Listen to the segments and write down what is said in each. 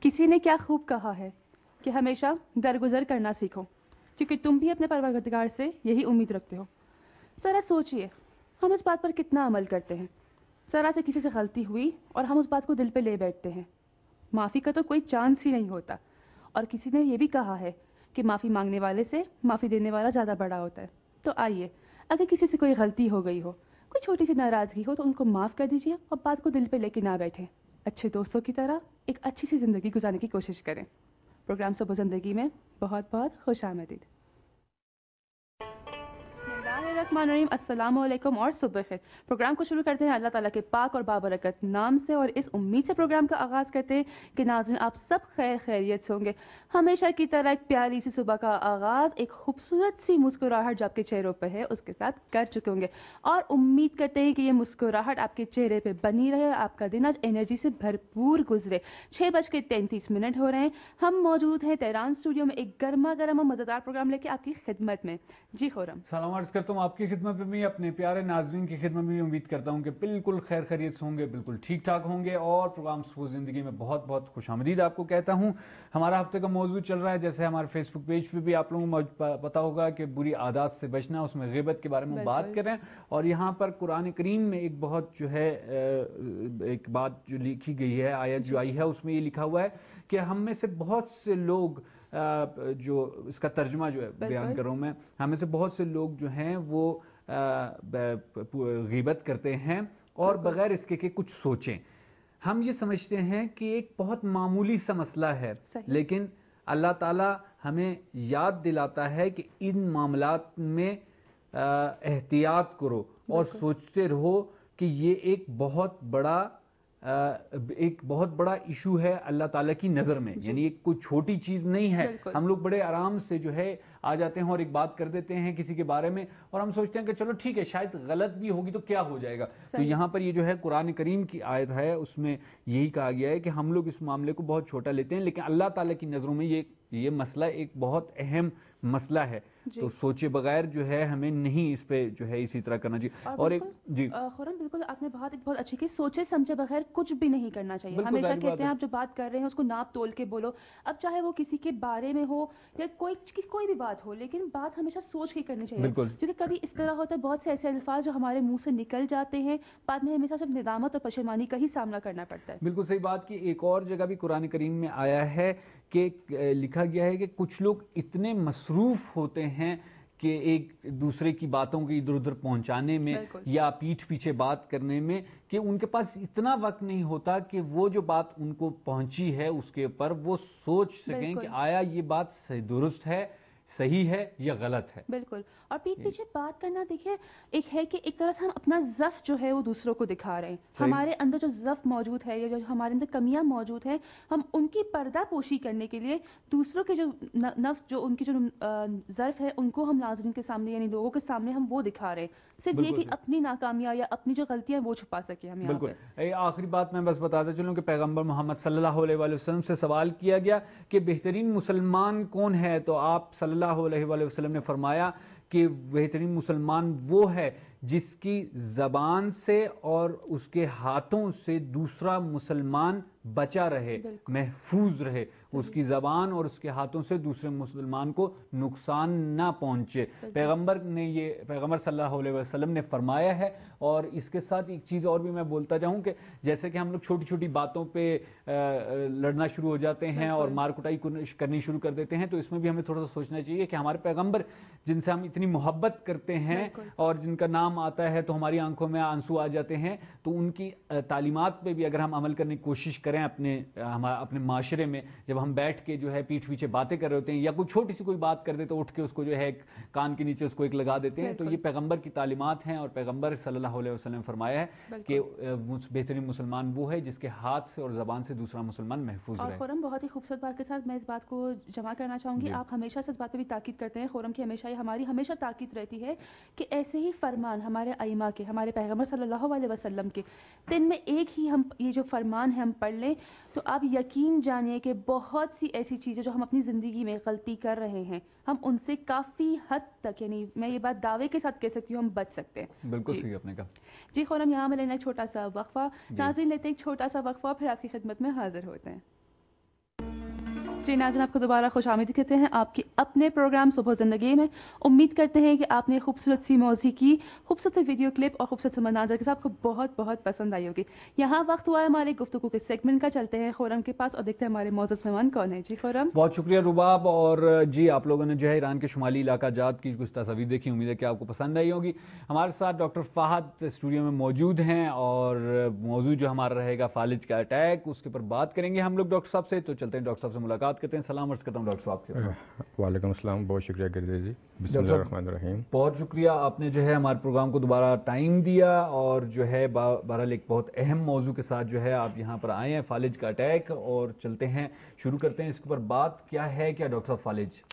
کسی نے کیا خوب کہا ہے کہ ہمیشہ درگزر کرنا سیکھو، کیونکہ تم بھی اپنے پروردگار سے یہی امید رکھتے ہو۔ ذرا سوچئے ہم اس بات پر کتنا عمل کرتے ہیں۔ ذرا سے کسی سے غلطی ہوئی اور ہم اس بات کو دل پہ لے بیٹھتے ہیں۔ معافی کا تو کوئی چانس ہی نہیں ہوتا، اور کسی نے یہ بھی کہا ہے کہ معافی مانگنے والے سے معافی دینے والا زیادہ بڑا ہوتا ہے۔ تو آئیے، اگر کسی سے کوئی غلطی ہو گئی ہو، کوئی چھوٹی سی ناراضگی ہو، تو ان کو معاف کر دیجیے اور بات کو دل پہ لے کے نہ بیٹھیں۔ اچھے دوستوں کی طرح ایک اچھی سی زندگی گزارنے کی کوشش کریں۔ پروگرام صبح زندگی میں بہت بہت خوش آمدید۔ بسم اللہ الرحمن الرحیم، السلام علیکم اور صبح خیر۔ پروگرام کو شروع کرتے ہیں اللہ تعالیٰ کے پاک اور بابرکت نام سے، اور اس امید سے پروگرام کا آغاز کرتے ہیں کہ ناظرین آپ سب خیر خیریت سے ہوں گے۔ ہمیشہ کی طرح ایک پیاری سی صبح کا آغاز ایک خوبصورت سی مسکراہٹ جو آپ کے چہروں پہ ہے اس کے ساتھ کر چکے ہوں گے، اور امید کرتے ہیں کہ یہ مسکراہٹ آپ کے چہرے پہ بنی رہے، آپ کا دن آج انرجی سے بھرپور گزرے۔ 6:33 ہو رہے ہیں، ہم موجود ہیں تہران اسٹوڈیو میں ایک گرما گرم اور مزیدار پروگرام لے کے آپ کی خدمت میں۔ جی خورم، سلام عرض کرتا ہوں آپ کی خدمت میں بھی، اپنے پیارے ناظرین کی خدمت میں بھی امید کرتا ہوں کہ بالکل خیر خیریت سے ہوں گے، بالکل ٹھیک ٹھاک ہوں گے، اور پروگرام صبح زندگی میں بہت بہت خوش آمدید آپ کو کہتا ہوں۔ ہمارا ہفتے کا موضوع چل رہا ہے، جیسے ہمارے فیس بک پیج پہ بھی آپ لوگوں کو پتا ہوگا کہ بری عادات سے بچنا، اس میں غیبت کے بارے میں ہم بات کر رہے ہیں، اور یہاں پر قرآن کریم میں ایک بہت جو ہے ایک بات جو لکھی گئی ہے، آیت جو آئی ہے، اس میں یہ لکھا ہوا ہے کہ ہم میں سے بہت سے لوگ، جو اس کا ترجمہ جو ہے بیان کر رہا ہوں میں، ہم میں سے بہت سے لوگ جو ہیں وہ غیبت کرتے ہیں اور بغیر اس کے کہ کچھ سوچیں۔ ہم یہ سمجھتے ہیں کہ ایک بہت معمولی سا مسئلہ ہے، لیکن اللہ تعالیٰ ہمیں یاد دلاتا ہے کہ ان معاملات میں احتیاط کرو اور سوچتے رہو کہ یہ ایک بہت بڑا ایشو ہے اللہ تعالیٰ کی نظر میں، یعنی ایک کوئی چھوٹی چیز نہیں ہے۔ ہم لوگ بڑے آرام سے جو ہے آ جاتے ہیں اور ایک بات کر دیتے ہیں کسی کے بارے میں، اور ہم سوچتے ہیں کہ چلو ٹھیک ہے، شاید غلط بھی ہوگی تو کیا ہو جائے گا۔ تو یہاں پر یہ جو ہے قرآن کریم کی آیت ہے، اس میں یہی کہا گیا ہے کہ ہم لوگ اس معاملے کو بہت چھوٹا لیتے ہیں، لیکن اللہ تعالیٰ کی نظروں میں یہ مسئلہ ایک بہت اہم مسئلہ ہے۔ تو سوچے بغیر جو ہے ہمیں نہیں اس پہ جو ہے اسی طرح کرنا چاہیے۔ اور ایک جی خورم، بالکل آپ نے بہت اچھی کی، سوچے سمجھے بغیر کچھ بھی نہیں کرنا چاہیے۔ ہمیشہ کہتے ہیں آپ جو بات کر رہے ہیں اس کو ناپ تول کے بولو، اب چاہے وہ کسی کے بارے میں ہو یا کوئی بھی بات ہو، لیکن بات ہمیشہ سوچ کے کرنی چاہیے، کیونکہ کبھی اس طرح ہوتا ہے بہت سے ایسے الفاظ جو ہمارے منہ سے نکل جاتے ہیں، بعد میں ہمیشہ صرف ندامت اور پشیمانی کا ہی سامنا کرنا پڑتا ہے۔ بالکل صحیح بات کی۔ ایک اور جگہ بھی قرآن کریم میں آیا ہے کہ لکھا گیا ہے کہ کچھ لوگ اتنے مصروف ہوتے ہیں کہ ایک دوسرے کی باتوں کو ادھر ادھر پہنچانے میں یا پیٹھ پیچھے بات کرنے میں، کہ ان کے پاس اتنا وقت نہیں ہوتا کہ وہ جو بات ان کو پہنچی ہے اس کے اوپر وہ سوچ سکیں کہ آیا یہ بات درست ہے، صحیح ہے یا غلط ہے۔ بالکل، اور پیٹ پیچھے بات کرنا، دیکھیے ایک ہے کہ ایک طرح سے ہم اپنا ضعف جو ہے وہ دوسروں کو دکھا رہے ہیں، ہمارے اندر جو ضعف موجود ہے یا جو ہمارے اندر کمیاں موجود ہیں، ہم ان کی پردہ پوشی کرنے کے لیے دوسروں کے جو نفس، جو ان کی جو ضعف ہے، ان کو ہم ناظرین کے سامنے یعنی لوگوں کے سامنے ہم وہ دکھا رہے ہیں، صرف یہ کہ اپنی ناکامیاں یا اپنی جو غلطیاں وہ چھپا سکے ہم یہاں پہ۔ بالکل، آخری بات میں بس بتاتا چلوں کہ پیغمبر محمد صلی اللہ علیہ وآلہ وسلم سے سوال کیا گیا کہ بہترین مسلمان کون ہے، تو آپ صلی اللہ علیہ وآلہ وسلم نے فرمایا کہ بہترین مسلمان وہ ہے جس کی زبان سے اور اس کے ہاتھوں سے دوسرا مسلمان بچا رہے، محفوظ رہے، اس کی زبان اور اس کے ہاتھوں سے دوسرے مسلمان کو نقصان نہ پہنچے۔ پیغمبر صلی اللہ علیہ وسلم نے فرمایا ہے۔ اور اس کے ساتھ ایک چیز اور بھی میں بولتا جاؤں کہ جیسے کہ ہم لوگ چھوٹی چھوٹی باتوں پہ لڑنا شروع ہو جاتے ہیں اور مار کٹائی کرنی شروع کر دیتے ہیں، تو اس میں بھی ہمیں تھوڑا سا سوچنا چاہیے کہ ہمارے پیغمبر جن سے ہم اتنی محبت کرتے ہیں اور جن کا نام آتا ہے تو ہماری آنکھوں میں آنسو آ جاتے ہیں، تو ان کی تعلیمات پہ بھی اگر ہم عمل کرنے کی کوشش کریں اپنے معاشرے میں، جب ہم بیٹھ کے جو ہے پیٹھ پیچھے باتیں کر رہے ہوتے ہیں یا کوئی چھوٹی سی کوئی بات کر دے تو اٹھ کے اس کو جو ہے کان کے نیچے اس کو ایک لگا دیتے ہیں، تو یہ پیغمبر کی تعلیمات ہیں، اور پیغمبر صلی اللہ علیہ وسلم نے فرمایا ہے کہ بہترین مسلمان وہ ہے جس کے ہاتھ سے اور زبان سے دوسرا مسلمان محفوظ رہے۔ اور خورم، بہت ہی خوبصورت بات کے ساتھ میں اس بات کو جمع کرنا چاہوں گی، آپ ہمیشہ سے اس بات پہ بھی تاکید کرتے ہیں خورم کی، ہماری ہمیشہ تاکید رہتی ہے کہ ایسے ہی فرمان ہمارے ائمہ کے، ہمارے پیغمبر صلی اللہ علیہ وسلم کے دن میں ایک ہی ہم یہ جو فرمان ہے ہم پڑھ لیں تو آپ یقین جانیے کہ بہت سی ایسی چیزیں جو ہم اپنی زندگی میں غلطی کر رہے ہیں ہم ان سے کافی حد تک، یعنی میں یہ بات دعوے کے ساتھ کہہ سکتی ہوں، ہم بچ سکتے ہیں۔ بالکل صحیح آپ نے کہا۔ جی خورم، یہاں میں لینا ایک چھوٹا سا وقفہ، ناظرین لیتے ایک چھوٹا سا وقفہ، پھر آپ کی خدمت میں حاضر ہوتے ہیں۔ जी नाज़रीन, आपको दोबारा खुशामदीद कहते हैं आपके अपने प्रोग्राम सुबह ज़िंदगी में। उम्मीद करते हैं कि आपने खूबसूरत सी मौसी की खूबसूरत सी वीडियो क्लिप और खूबसूरत से मनाजर के साथ आपको बहुत बहुत पसंद आई होगी। यहाँ वक्त हुआ है हमारे गुफ्तगू के सेगमेंट का। चलते हैं खुरम के पास और देखते हैं हमारे मौजूद मेहमान कौन है। जी खुरम। बहुत शुक्रिया रुबाब। और जी, आप लोगों ने जो है ईरान के शुमाली इलाका जात की कुछ तस्वीर देखी, उम्मीद है कि आपको पसंद आई होगी। हमारे साथ डॉक्टर फ़हद स्टूडियो में मौजूद हैं और मौजूद जो हमारा रहेगा फालिज का अटैक, उसके ऊपर बात करेंगे हम लोग डॉक्टर साहब से। तो चलते हैं डॉक्टर साहब से मुलाकात करते हैं। सलाम अर्ज़ करता हूँ डॉक्टर साहब के। वालेकुम अस्सलाम, बहुत शुक्रिया गिरधर जी। डॉक्टर बिस्मिल्लाहिर्रहमानिर्रहीम। बहुत शुक्रिया, आपने जो है हमारे प्रोग्राम को दोबारा टाइम दिया और जो है बहरहाल एक बहुत अहम मौजू के साथ जो है आप यहाँ पर आए हैं, फालिज का अटैक। और चलते हैं, शुरू करते हैं इसके ऊपर बात। क्या है क्या डॉक्टर साहब फालिज?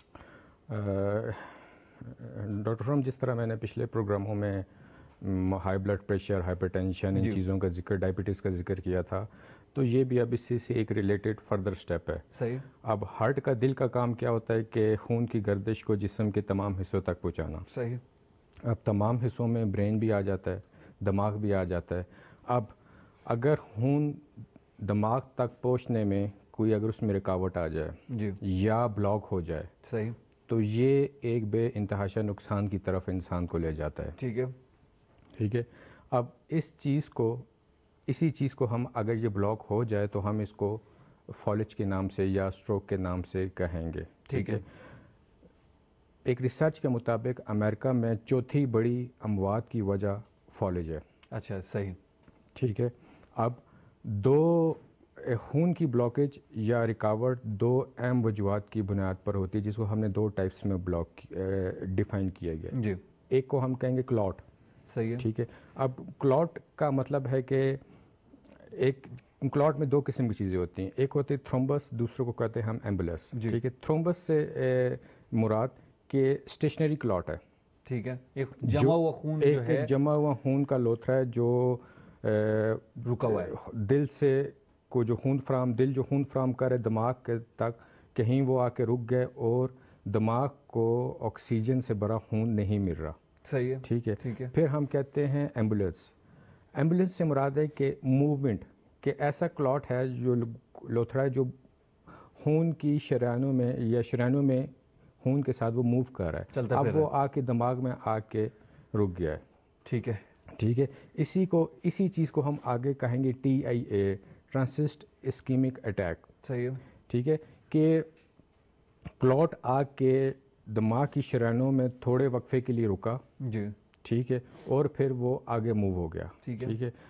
डॉक्टर फ्रॉम, जिस तरह मैंने पिछले प्रोग्रामों में हाई ब्लड प्रेशर, हाइपरटेंशन, इन चीज़ों का जिक्र, डायबिटीज़ का जिक्र किया था, तो ये भी अब इससे से एक रिलेटेड फर्दर स्टेप है। सही। अब हार्ट का, दिल का काम क्या होता है कि खून की गर्दिश को जिस्म के तमाम हिस्सों तक पहुंचाना। सही। अब तमाम हिस्सों में ब्रेन भी आ जाता है, दिमाग भी आ जाता है। अब अगर खून दिमाग तक पहुंचने में कोई अगर उसमें रुकावट आ जाए जी। या ब्लॉक हो जाए, सही, तो ये एक बे इंतहाशा नुकसान की तरफ इंसान को ले जाता है। ठीक है। ठीक है। अब इसी चीज़ को हम, अगर ये ब्लॉक हो जाए तो हम इसको फॉलिज के नाम से या स्ट्रोक के नाम से कहेंगे। ठीक है। एक रिसर्च के मुताबिक अमेरिका में चौथी बड़ी अमवात की वजह फॉलिज है। अच्छा, सही। ठीक है। अब खून की ब्लॉकेज या रिकावट दो अहम वजूहत की बुनियाद पर होती है, जिसको हमने दो टाइप्स में डिफाइन किया गया। जी। एक को हम कहेंगे क्लॉट। सही है। ठीक है। अब क्लॉट का मतलब है कि एक क्लॉट में दो किस्म की चीज़ें होती हैं। एक होती है थ्रोम्बस, दूसरों को कहते हैं हम एम्बुलस। ठीक है। थ्रोम्बस से मुराद के स्टेशनरी क्लॉट है। ठीक है, एक जमा हुआ खून जो है, एक जमा हुआ खून का लोथरा है जो रुका हुआ है। दिल से को जो खून फ्राम, दिल जो खून फ्राम करे दिमाग के तक, कहीं वो आके रुक गए और दिमाग को ऑक्सीजन से भरा खून नहीं मिल रहा। सही है। ठीक है। ठीक है। फिर हम कहते हैं एम्बुलेंस। एम्बुलेंस से मुराद है कि मूवमेंट के ऐसा क्लॉट है जो लोथरा है जो खून की शरीयानों में या शरीयानों में खून के साथ वो मूव कर रहा है। चलता अब वो आके दिमाग में आके रुक गया है। ठीक है। ठीक है। इसी चीज़ को हम आगे कहेंगे TIA, ट्रांसिस्ट इस्कीमिक अटैक। सही है। ठीक है। कि क्लॉट आके दिमाग की शरीयानों में थोड़े वक्फे के लिए रुका। जी। ठीक है। और फिर वो आगे मूव हो गया। ठीक है। ठीक है।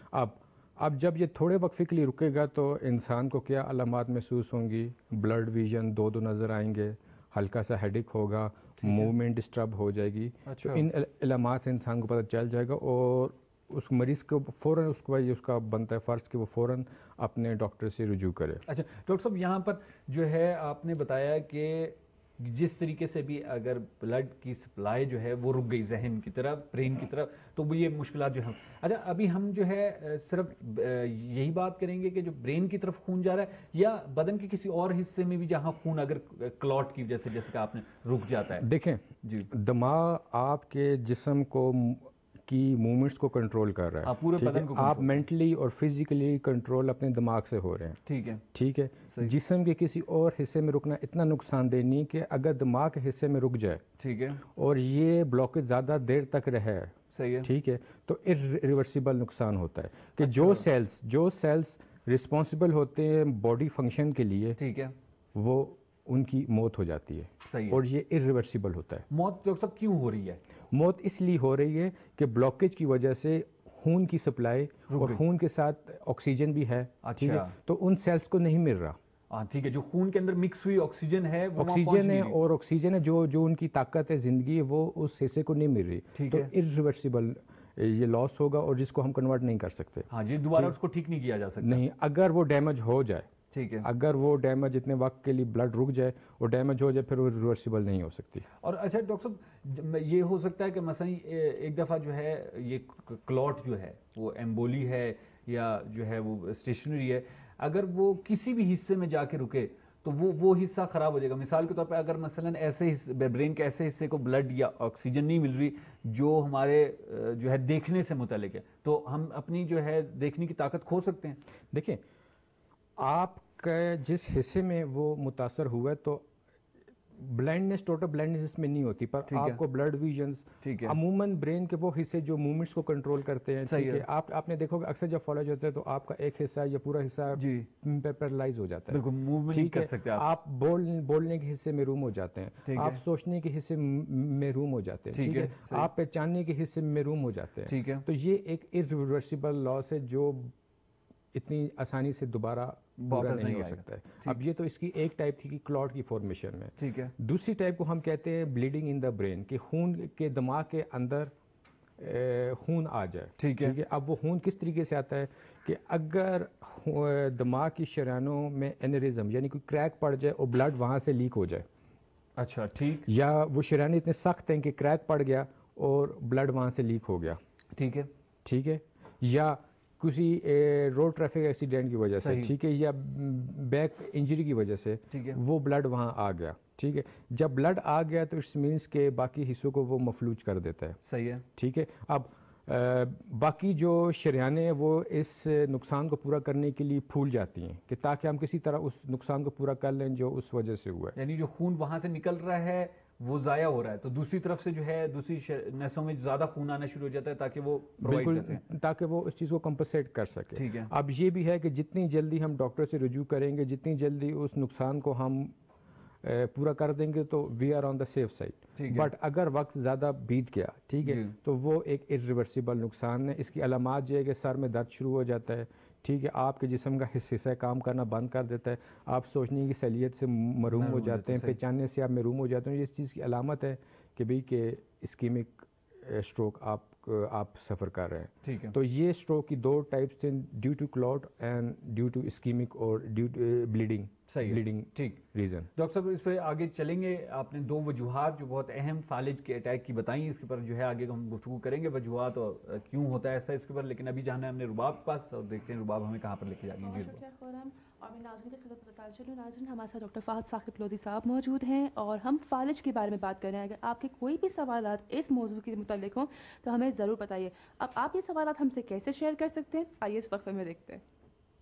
अब जब ये थोड़े वक्फे के लिए रुकेगा तो इंसान को क्या अलामात महसूस होंगी? ब्लड विजन दो नज़र आएंगे, हल्का सा हेडेक होगा, मूवमेंट डिस्टर्ब हो जाएगी। अच्छा। तो इन अलामात से इंसान को पता चल जाएगा और उस मरीज़ को फ़ौरन उसका बनता है फ़र्ज़ कि वो फ़ौरन अपने डॉक्टर से रुजू करे। अच्छा डॉक्टर साहब, यहाँ पर जो है आपने बताया कि जिस तरीके से भी अगर ब्लड की सप्लाई जो है वो रुक गई जहन की तरफ, ब्रेन की तरफ, तो वो ये मुश्किलात जो हम, अच्छा अभी हम जो है सिर्फ यही बात करेंगे कि जो ब्रेन की तरफ खून जा रहा है या बदन के किसी और हिस्से में भी जहाँ खून अगर क्लॉट की वजह से जैसे कि आपने रुक जाता है? देखें जी। दिमाग आपके जिस्म को की मूवमेंट्स को कंट्रोल कर रहा है। पूरे बदन को आप मेंटली और फिजिकली कंट्रोल अपने दिमाग से हो रहे हैं। ठीक है। ठीक है। जिस्म के किसी और हिस्से में रुकना इतना नुकसानदेह नहीं कि अगर दिमाग के हिस्से में रुक जाए, ठीक है, और ये ब्लॉकेज ज़्यादा देर तक रहे, सही है, ठीक है, तो इरिवर्सिबल नुकसान होता है कि अच्छा। जो सेल्स रिस्पॉन्सिबल होते हैं बॉडी फंक्शन के लिए, ठीक है, वो उनकी मौत हो जाती है। सही है। और ये इरिवर्सिबल होता है। मौत डॉक्टर साहब क्यों हो रही है? मौत इसलिए हो रही है कि ब्लॉकेज की वजह से खून की सप्लाई और खून के साथ ऑक्सीजन भी है। ठीक है। तो उन सेल्स को नहीं मिल रहा। ठीक है, जो खून के अंदर मिक्स हुई ऑक्सीजन है वो ऑक्सीजन है, और ऑक्सीजन है जो उनकी ताकत है जिंदगी है, वो उस हिस्से को नहीं मिल रही। तो इरिवर्सिबल ये लॉस होगा और जिसको हम कन्वर्ट नहीं कर सकते। हाँ जी, दोबारा उसको ठीक नहीं किया जा सकता। नहीं, अगर वो डैमेज हो जाए, ठीक है, अगर वो डैमेज इतने वक्त के लिए ब्लड रुक जाए और डैमेज हो जाए, फिर वो रिवर्सिबल नहीं हो सकती। और अच्छा डॉक्टर साहब, ये हो सकता है कि मसलन एक दफ़ा जो है ये क्लॉट जो है वो एम्बोली है या जो है वो स्टेशनरी है, अगर वो किसी भी हिस्से में जाके रुके तो वो हिस्सा ख़राब हो जाएगा। मिसाल के तौर पे अगर मसलन ऐसे ब्रेन के ऐसे हिस्से को ब्लड या ऑक्सीजन नहीं मिल रही जो हमारे जो है देखने से मुतल्लिक है, तो हम अपनी जो है देखने की ताकत खो सकते हैं। देखिए, आप جس حصے میں وہ متاثر ہوا ہے تو بلائنڈنس، ٹوٹل بلائنڈنس اس میں نہیں ہوتی، پر آپ کو بلڈ ویژنز عموماً برین کے وہ حصے جو موومنٹس کو کنٹرول کرتے ہیں، ٹھیک ہے، آپ نے دیکھو کہ اکثر جب فالج ہوتا ہے تو آپ کا ایک حصہ یا پورا حصہ پیرالائز ہو جاتا ہے، ٹھیک ہے، آپ بولنے کے حصے میں روم ہو جاتے ہیں، آپ سوچنے کے حصے میں روم ہو جاتے ہیں، ٹھیک ہے، آپ پہچاننے کے حصے میں روم ہو جاتے ہیں، تو یہ ایک ارریورسیبل لاس ہے جو اتنی آسانی سے دوبارہ پورا نہیں ہو سکتا ہے۔ اب یہ تو اس کی ایک ٹائپ تھی کہ کلاٹ کی فارمیشن میں، ٹھیک ہے، دوسری ٹائپ کو ہم کہتے ہیں بلیڈنگ ان دا برین، کہ خون کے دماغ کے اندر خون آ جائے، ٹھیک ہے۔ اب وہ خون کس طریقے سے آتا ہے کہ اگر دماغ کی شریانوں میں اینیرزم یعنی کوئی کریک پڑ جائے اور بلڈ وہاں سے لیک ہو جائے، اچھا ٹھیک، یا وہ شریانے اتنے سخت ہیں کہ کریک پڑ گیا اور بلڈ وہاں سے لیک ہو گیا، ٹھیک ہے، ٹھیک ہے، یا کسی روڈ ٹریفک ایکسیڈنٹ کی وجہ سے، ٹھیک ہے، یا بیک انجری کی وجہ سے وہ بلڈ وہاں آ گیا، ٹھیک ہے، جب بلڈ آ گیا تو اٹس مینس کہ باقی حصوں کو وہ مفلوج کر دیتا ہے، صحیح ہے، ٹھیک ہے۔ اب باقی جو شریانیں ہیں وہ اس نقصان کو پورا کرنے کے لیے پھول جاتی ہیں کہ تاکہ ہم کسی طرح اس نقصان کو پورا کر لیں جو اس وجہ سے ہوا ہے، یعنی جو خون وہاں سے نکل رہا ہے وہ ضائع ہو رہا ہے تو دوسری طرف سے جو ہے دوسری نسوں میں زیادہ خون آنا شروع ہو جاتا ہے تاکہ وہ بالکل، تاکہ وہ اس چیز کو کمپنسیٹ کر سکے، ٹھیک ہے۔ اب یہ بھی ہے کہ جتنی جلدی ہم ڈاکٹر سے رجوع کریں گے، جتنی جلدی اس نقصان کو ہم پورا کر دیں گے تو we are on the safe side, but اگر وقت زیادہ بیت گیا، ٹھیک ہے، تو وہ ایک ارریورسیبل نقصان ہے۔ اس کی علامات یہ ہے کہ سر میں درد شروع ہو جاتا ہے، ٹھیک ہے، آپ کے جسم کا حصہ کام کرنا بند کر دیتا ہے، آپ سوچنے کی صلاحیت سے محروم ہو جاتے ہیں، پہچاننے سے آپ محروم ہو جاتے ہیں، اس چیز کی علامت ہے کہ بھئی کہ اسکیمک اسٹروک آپ سفر کر رہے ہیں، ٹھیک ہے۔ تو یہ اسٹروک کی دو ٹائپس تھے، due to clot and due to ischaemic اور ڈیو ٹو بلیڈنگ، ٹھیک ریزن۔ ڈاکٹر صاحب اس پہ آگے چلیں گے، آپ نے دو وجوہات جو بہت اہم فالج کے اٹیک کی بتائیں، اس کے پر جو ہے آگے ہم گفتگو کریں گے وجوہات اور کیوں ہوتا ہے ایسا اس کے پر، لیکن ابھی جانا ہے ہم نے رباب کے پاس اور دیکھتے ہیں رباب ہمیں کہاں پر لے کے جا رہی ہے۔ جی خورم، اور میں ناظرین کی خدمت بتانا چلوں، ناظرین ہمارے ساتھ ڈاکٹر فہد ثاقب لودھی صاحب موجود ہیں اور ہم فالج کے بارے میں بات کر رہے ہیں۔ اگر آپ کے کوئی بھی سوالات اس موضوع کے متعلق ہوں تو ہمیں ضرور بتائیے۔ اب آپ یہ سوالات ہم سے کیسے شیئر کر سکتے ہیں، آئیے اس وقفے میں دیکھتے ہیں۔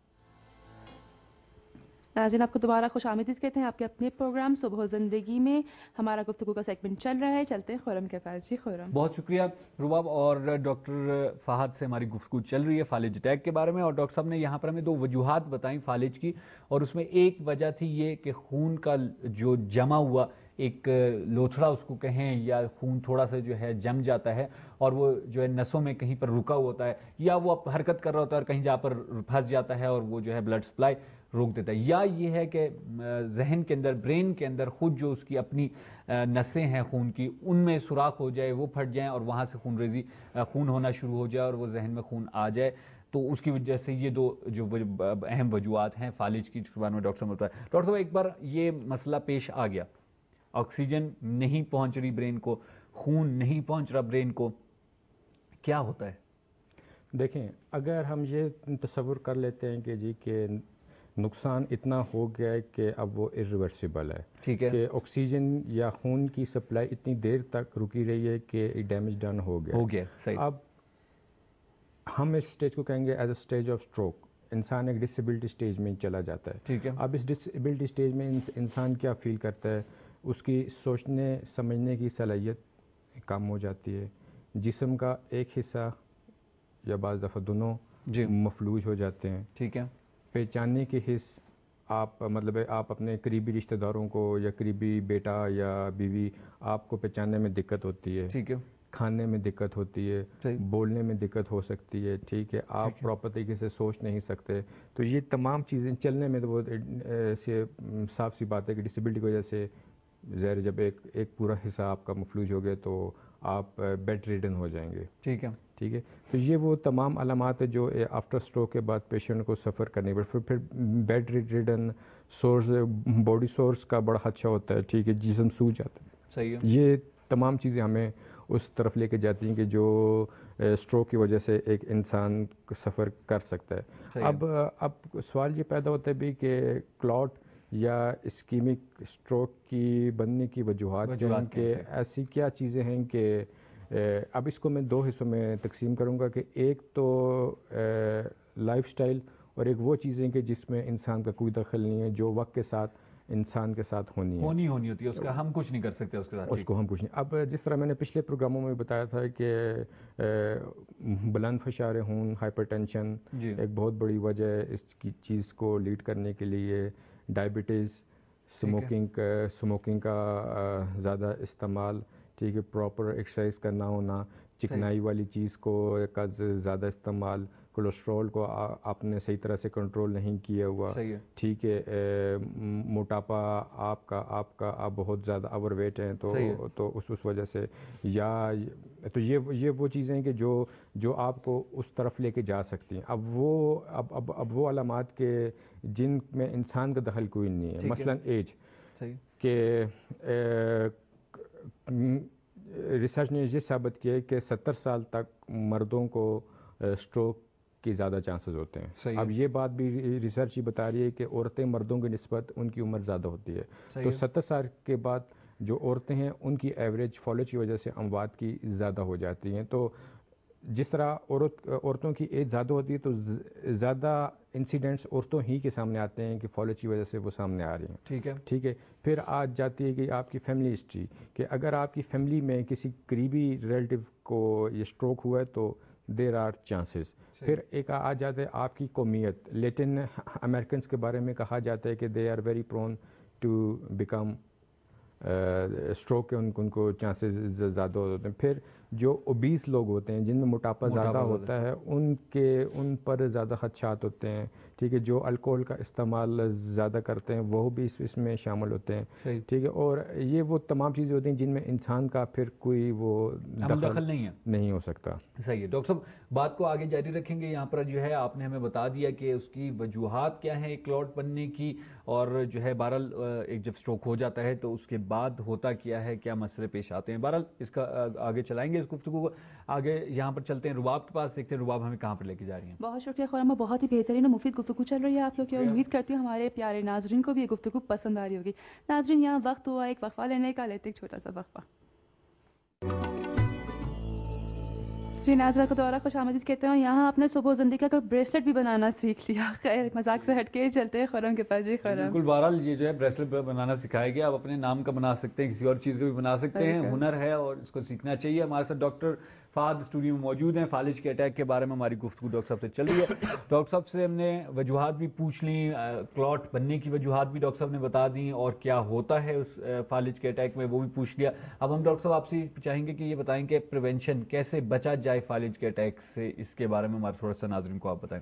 ناظرین آپ کو دوبارہ خوش آمدید کہتے ہیں آپ کے اپنے پروگرام صبح زندگی میں، ہمارا گفتگو کا سیگمنٹ چل رہا ہے، چلتے ہیں خورم کے پاس۔ جی خورم، بہت شکریہ رباب، اور ڈاکٹر فہد سے ہماری گفتگو چل رہی ہے فالج اٹیک کے بارے میں، اور ڈاکٹر صاحب نے یہاں پر ہمیں دو وجوہات بتائیں فالج کی، اور اس میں ایک وجہ تھی یہ کہ خون کا جو جمع ہوا ایک لوتھڑا اس کو کہیں، یا خون تھوڑا سا جو ہے جم جاتا ہے اور وہ جو ہے نسوں میں کہیں پر رکا ہوا ہوتا ہے، یا وہ حرکت کر رہا ہوتا ہے اور کہیں جا پر پھنس جاتا ہے اور وہ جو ہے بلڈ سپلائی روک دیتا ہے، یا یہ ہے کہ ذہن کے اندر، برین کے اندر خود جو اس کی اپنی نسیں ہیں خون کی ان میں سوراخ ہو جائے، وہ پھٹ جائیں اور وہاں سے خون ہونا شروع ہو جائے اور وہ ذہن میں خون آ جائے، تو اس کی وجہ سے یہ دو جو اہم وجوہات ہیں فالج کی، جس کے بارے میں ڈاکٹر صاحب نے بتایا۔ ڈاکٹر صاحب ایک بار یہ مسئلہ پیش آ گیا، آکسیجن نہیں پہنچ رہی برین کو، خون نہیں پہنچ رہا برین کو، کیا ہوتا ہے؟ دیکھیں، اگر ہم یہ تصور کر لیتے ہیں کہ جی کہ نقصان اتنا ہو گیا ہے کہ اب وہ ارریورسیبل ہے، ٹھیک ہے، کہ آکسیجن یا خون کی سپلائی اتنی دیر تک رکی رہی ہے کہ ڈیمیج ڈن ہو گیا، صحیح۔ اب ہم اس سٹیج کو کہیں گے as a stage of stroke, انسان ایک ڈسیبلٹی سٹیج میں چلا جاتا ہے، ٹھیک ہے۔ اب اس ڈسیبلٹی سٹیج میں انسان کیا فیل کرتا ہے، اس کی سوچنے سمجھنے کی صلاحیت کم ہو جاتی ہے، جسم کا ایک حصہ یا بعض دفعہ دونوں مفلوج ہو جاتے ہیں، ٹھیک ہے، پہچاننے کے حص، آپ مطلب آپ اپنے قریبی رشتہ داروں کو یا قریبی بیٹا یا بیوی، آپ کو پہچاننے میں دقت ہوتی ہے، ٹھیک ہے، کھانے میں دقت ہوتی ہے، بولنے میں دقت ہو سکتی ہے، ٹھیک ہے، آپ پراپر طریقے سے سوچ نہیں سکتے، تو یہ تمام چیزیں چلنے میں تو وہ صاف سی بات ہے کہ ڈسیبلٹی کی وجہ سے ظاہر جب ایک پورا حصہ آپ کا مفلوج ہو گیا تو آپ بیڈ ریڈن ہو جائیں گے، ٹھیک ہے، ٹھیک ہے، تو یہ وہ تمام علامات ہیں جو آفٹر سٹروک کے بعد پیشنٹ کو سفر کرنی پڑے، پھر bedridden, sores, body sores کا بڑا خدشہ ہوتا ہے، ٹھیک ہے، جسم سو جاتا ہے، صحیح ہے، یہ تمام چیزیں ہمیں اس طرف لے کے جاتی ہیں کہ جو سٹروک کی وجہ سے ایک انسان سفر کر سکتا ہے۔ اب سوال یہ پیدا ہوتا ہے بھی کہ کلاٹ یا اسکیمک سٹروک کی بننے کی وجوہات جو ہیں کہ ایسی کیا چیزیں ہیں کہ اب اس کو میں دو حصوں میں تقسیم کروں گا کہ ایک تو لائف سٹائل اور ایک وہ چیزیں کہ جس میں انسان کا کوئی دخل نہیں ہے، جو وقت کے ساتھ انسان کے ساتھ ہونی ہوتی ہے، اس کا ہم کچھ نہیں کر سکتے اس کے ساتھ. اس کو ہم کچھ نہیں. اب جس طرح میں نے پچھلے پروگراموں میں بتایا تھا کہ بلند فشار خون، ہائپر ٹینشن ایک بہت بڑی وجہ ہے اس کی چیز کو لیڈ کرنے کے لیے. ڈائبٹیز، سموکنگ کا زیادہ استعمال، ٹھیک ہے، پراپر ایکسرسائز کرنا ہونا، چکنائی والی چیز کا زیادہ استعمال، کولیسٹرول کو آپ نے صحیح طرح سے کنٹرول نہیں کیا ہوا، ٹھیک ہے، موٹاپا آپ بہت زیادہ اوور ویٹ ہیں تو اس وجہ سے، یا تو یہ وہ چیزیں ہیں کہ جو آپ کو اس طرف لے کے جا سکتی ہیں. اب وہ علامات کے جن میں انسان کا دخل کوئی نہیں ہے، مثلا ایج، کہ ریسرچ نے یہ ثابت کیا ہے کہ 70 سال تک مردوں کو اسٹروک کی زیادہ چانسز ہوتے ہیں. اب یہ بات بھی ریسرچ ہی بتا رہی ہے کہ عورتیں مردوں کی نسبت ان کی عمر زیادہ ہوتی ہے. تو 70 سال کے بعد جو عورتیں ہیں ان کی ایوریج فالج کی وجہ سے اموات کی زیادہ ہو جاتی ہیں. تو جس طرح عورتوں کی ایج زیادہ ہوتی ہے تو زیادہ انسیڈنٹس عورتوں ہی کے سامنے آتے ہیں کہ فالج کی وجہ سے وہ سامنے آ رہی ہیں. ٹھیک ہے. پھر آج جاتی ہے کہ آپ کی فیملی ہسٹری، کہ اگر آپ کی فیملی میں کسی قریبی ریلیٹیو کو یہ اسٹروک ہوا ہے تو دیر آر چانسز. پھر ایک آ جاتے ہے آپ کی قومیت. لیٹن امریکنس کے بارے میں کہا جاتا ہے کہ they are very prone to become stroke کے، ان کو چانسز زیادہ ہوتے ہیں. پھر جو اوبیس لوگ ہوتے ہیں جن میں موٹاپا زیادہ ہوتا ہے ان پر زیادہ خدشات ہوتے ہیں. ٹھیک ہے. جو الکوہل کا استعمال زیادہ کرتے ہیں وہ بھی اس میں شامل ہوتے ہیں. ٹھیک ہے. اور یہ وہ تمام چیزیں ہوتی ہیں جن میں انسان کا پھر کوئی وہ دخل نہیں ہو سکتا. صحیح ہے. ڈاکٹر صاحب بات کو آگے جاری رکھیں گے. یہاں پر جو ہے آپ نے ہمیں بتا دیا کہ اس کی وجوہات کیا ہیں کلوٹ بننے کی، اور جو ہے بہرحال ایک جب اسٹروک ہو جاتا ہے تو اس کے بعد ہوتا کیا ہے، کیا مسئلے پیش آتے ہیں. بہرحال اس کا آگے چلائیں گے اس گفتگو کو. آگے یہاں پر چلتے ہیں رباب کے پاس، دیکھتے ہیں رباب ہمیں کہاں پر لے کے جا رہی ہیں. بہت شکریہ خورما، بہت ہی بہترین اور مفید گفتگو چل رہی ہے آپ لوگ کی، اور امید کرتی ہوں ہمارے پیارے ناظرین کو بھی یہ گفتگو پسند آ رہی ہوگی. ناظرین یہاں وقت ہوا ایک وقفہ لینے کا، لیتے ایک چھوٹا سا وقفہ. جی ناظرہ کو دوبارہ خوش آمدید کہتے ہیں. یہاں آپ نے صبح زندگی کا بریسلیٹ بھی بنانا سیکھ لیا. خیر مذاق سے ہٹ کے چلتے ہیں خورم کے پاس. جی خورم. بالکل. بہرحال یہ جو ہے بریسلیٹ بنانا سکھایا گیا. آپ اپنے نام کا بنا سکتے ہیں، کسی اور چیز کا بھی بنا سکتے ہیں. ہنر ہے اور اس کو سیکھنا چاہیے. ہمارے ساتھ ڈاکٹر فہد اسٹوڈیو میں موجود ہیں. فالج کے اٹیک کے بارے میں ہماری گفتگو ڈاکٹر صاحب سے چل رہی ہے. ڈاکٹر صاحب سے ہم نے وجوہات بھی پوچھ لیں، کلوٹ بننے کی وجوہات بھی ڈاکٹر صاحب نے بتا دیں، اور کیا ہوتا ہے اس فالج کے اٹیک میں وہ بھی پوچھ لیا. اب ہم ڈاکٹر صاحب آپ سے چاہیں گے کہ یہ بتائیں کہ پریونشن کیسے بچا جائے فالج کے اٹیک سے، اس کے بارے میں ہمارے تھوڑا سا ناظرین کو آپ بتائیں.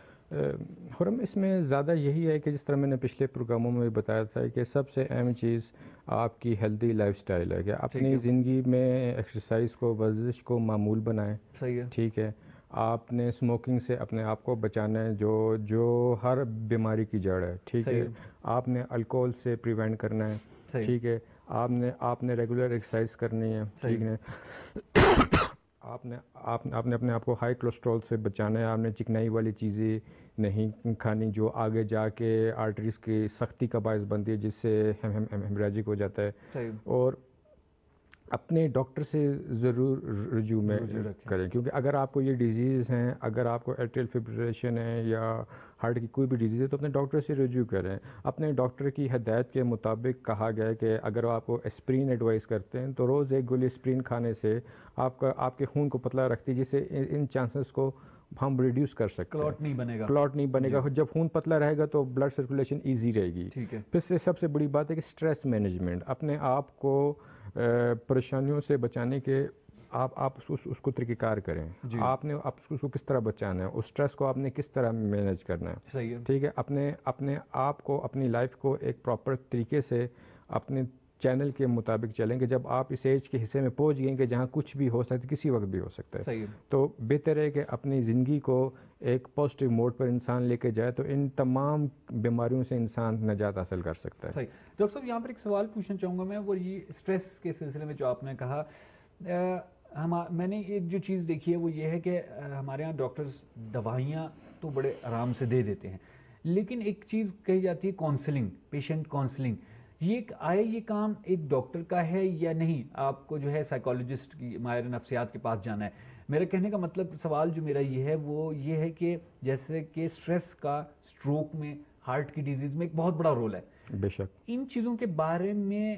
خرم اس میں زیادہ یہی ہے کہ جس طرح میں نے پچھلے پروگراموں میں بتایا تھا کہ سب سے اہم چیز آپ کی ہیلدی لائف سٹائل ہے، کہ اپنی زندگی میں ایکسرسائز کو، ورزش کو معمول بنائیں. صحیح ہے. ٹھیک ہے. آپ نے اسموکنگ سے اپنے آپ کو بچانا ہے جو ہر بیماری کی جڑ ہے. ٹھیک ہے. آپ نے الکوہل سے پریونٹ کرنا ہے. ٹھیک ہے. آپ نے ریگولر ایکسرسائز کرنی ہے. ٹھیک ہے. آپ نے اپنے آپ کو ہائی کولیسٹرول سے بچانا ہے. آپ نے چکنائی والی چیزیں نہیں کھانی جو آگے جا کے آرٹریز کی سختی کا باعث بنتی ہے، جس سے ہیمریجک ہو جاتا ہے. اور اپنے ڈاکٹر سے ضرور رجوع میں کریں، کیونکہ اگر آپ کو یہ ڈیزیز ہیں، اگر آپ کو ایٹریل فبریلیشن ہے یا ہارٹ کی کوئی بھی ڈیزیز ہے تو اپنے ڈاکٹر سے رجوع کریں. اپنے ڈاکٹر کی ہدایت کے مطابق کہا گیا ہے کہ اگر آپ کو اسپرین ایڈوائز کرتے ہیں تو روز ایک گولی اسپرین کھانے سے آپ کے خون کو پتلا رکھتی ہے، جس سے ان چانسز کو ہم ریڈیوس کر سکتے ہیں. کلوٹ نہیں بنے گا. جب خون پتلا رہے گا تو بلڈ سرکولیشن ایزی رہے گی. پھر سے سب سے بڑی بات ہے کہ اسٹریس مینجمنٹ. اپنے آپ کو پریشانیوں سے بچانے کے آپ اس کو طریقہ کار کریں. آپ نے اس کو کس طرح بچانا ہے، اس اسٹریس کو آپ نے کس طرح مینیج کرنا ہے. صحیح ہے. ٹھیک ہے. اپنے آپ کو، اپنی لائف کو ایک پراپر طریقے سے اپنے چینل کے مطابق چلیں کہ جب آپ اس ایج کے حصے میں پہنچ گئے کہ جہاں کچھ بھی ہو سکتا ہے، کسی وقت بھی ہو سکتا ہے، تو بہتر ہے کہ اپنی زندگی کو ایک پازیٹیو موڈ پر انسان لے کے جائے تو ان تمام بیماریوں سے انسان نجات حاصل کر سکتا ہے. صحیح. ڈاکٹر صاحب یہاں پر ایک سوال پوچھنا چاہوں گا میں، وہ یہ اسٹریس کے سلسلے میں جو آپ نے کہا، میں نے ایک جو چیز دیکھی ہے وہ یہ ہے کہ ہمارے یہاں ڈاکٹرز دوائیاں تو بڑے آرام سے دے دیتے ہیں، لیکن ایک چیز کہی جاتی ہے کاؤنسلنگ، پیشنٹ کاؤنسلنگ. یہ کام ایک ڈاکٹر کا ہے یا نہیں؟ آپ کو جو ہے سائیکالوجسٹ کی، ماہر نفسیات کے پاس جانا ہے. میرا کہنے کا مطلب سوال جو میرا یہ ہے وہ یہ ہے کہ جیسے کہ سٹریس کا اسٹروک میں, ہارٹ کی ڈیزیز میں ایک بہت بڑا رول ہے, بے شک. ان چیزوں کے بارے میں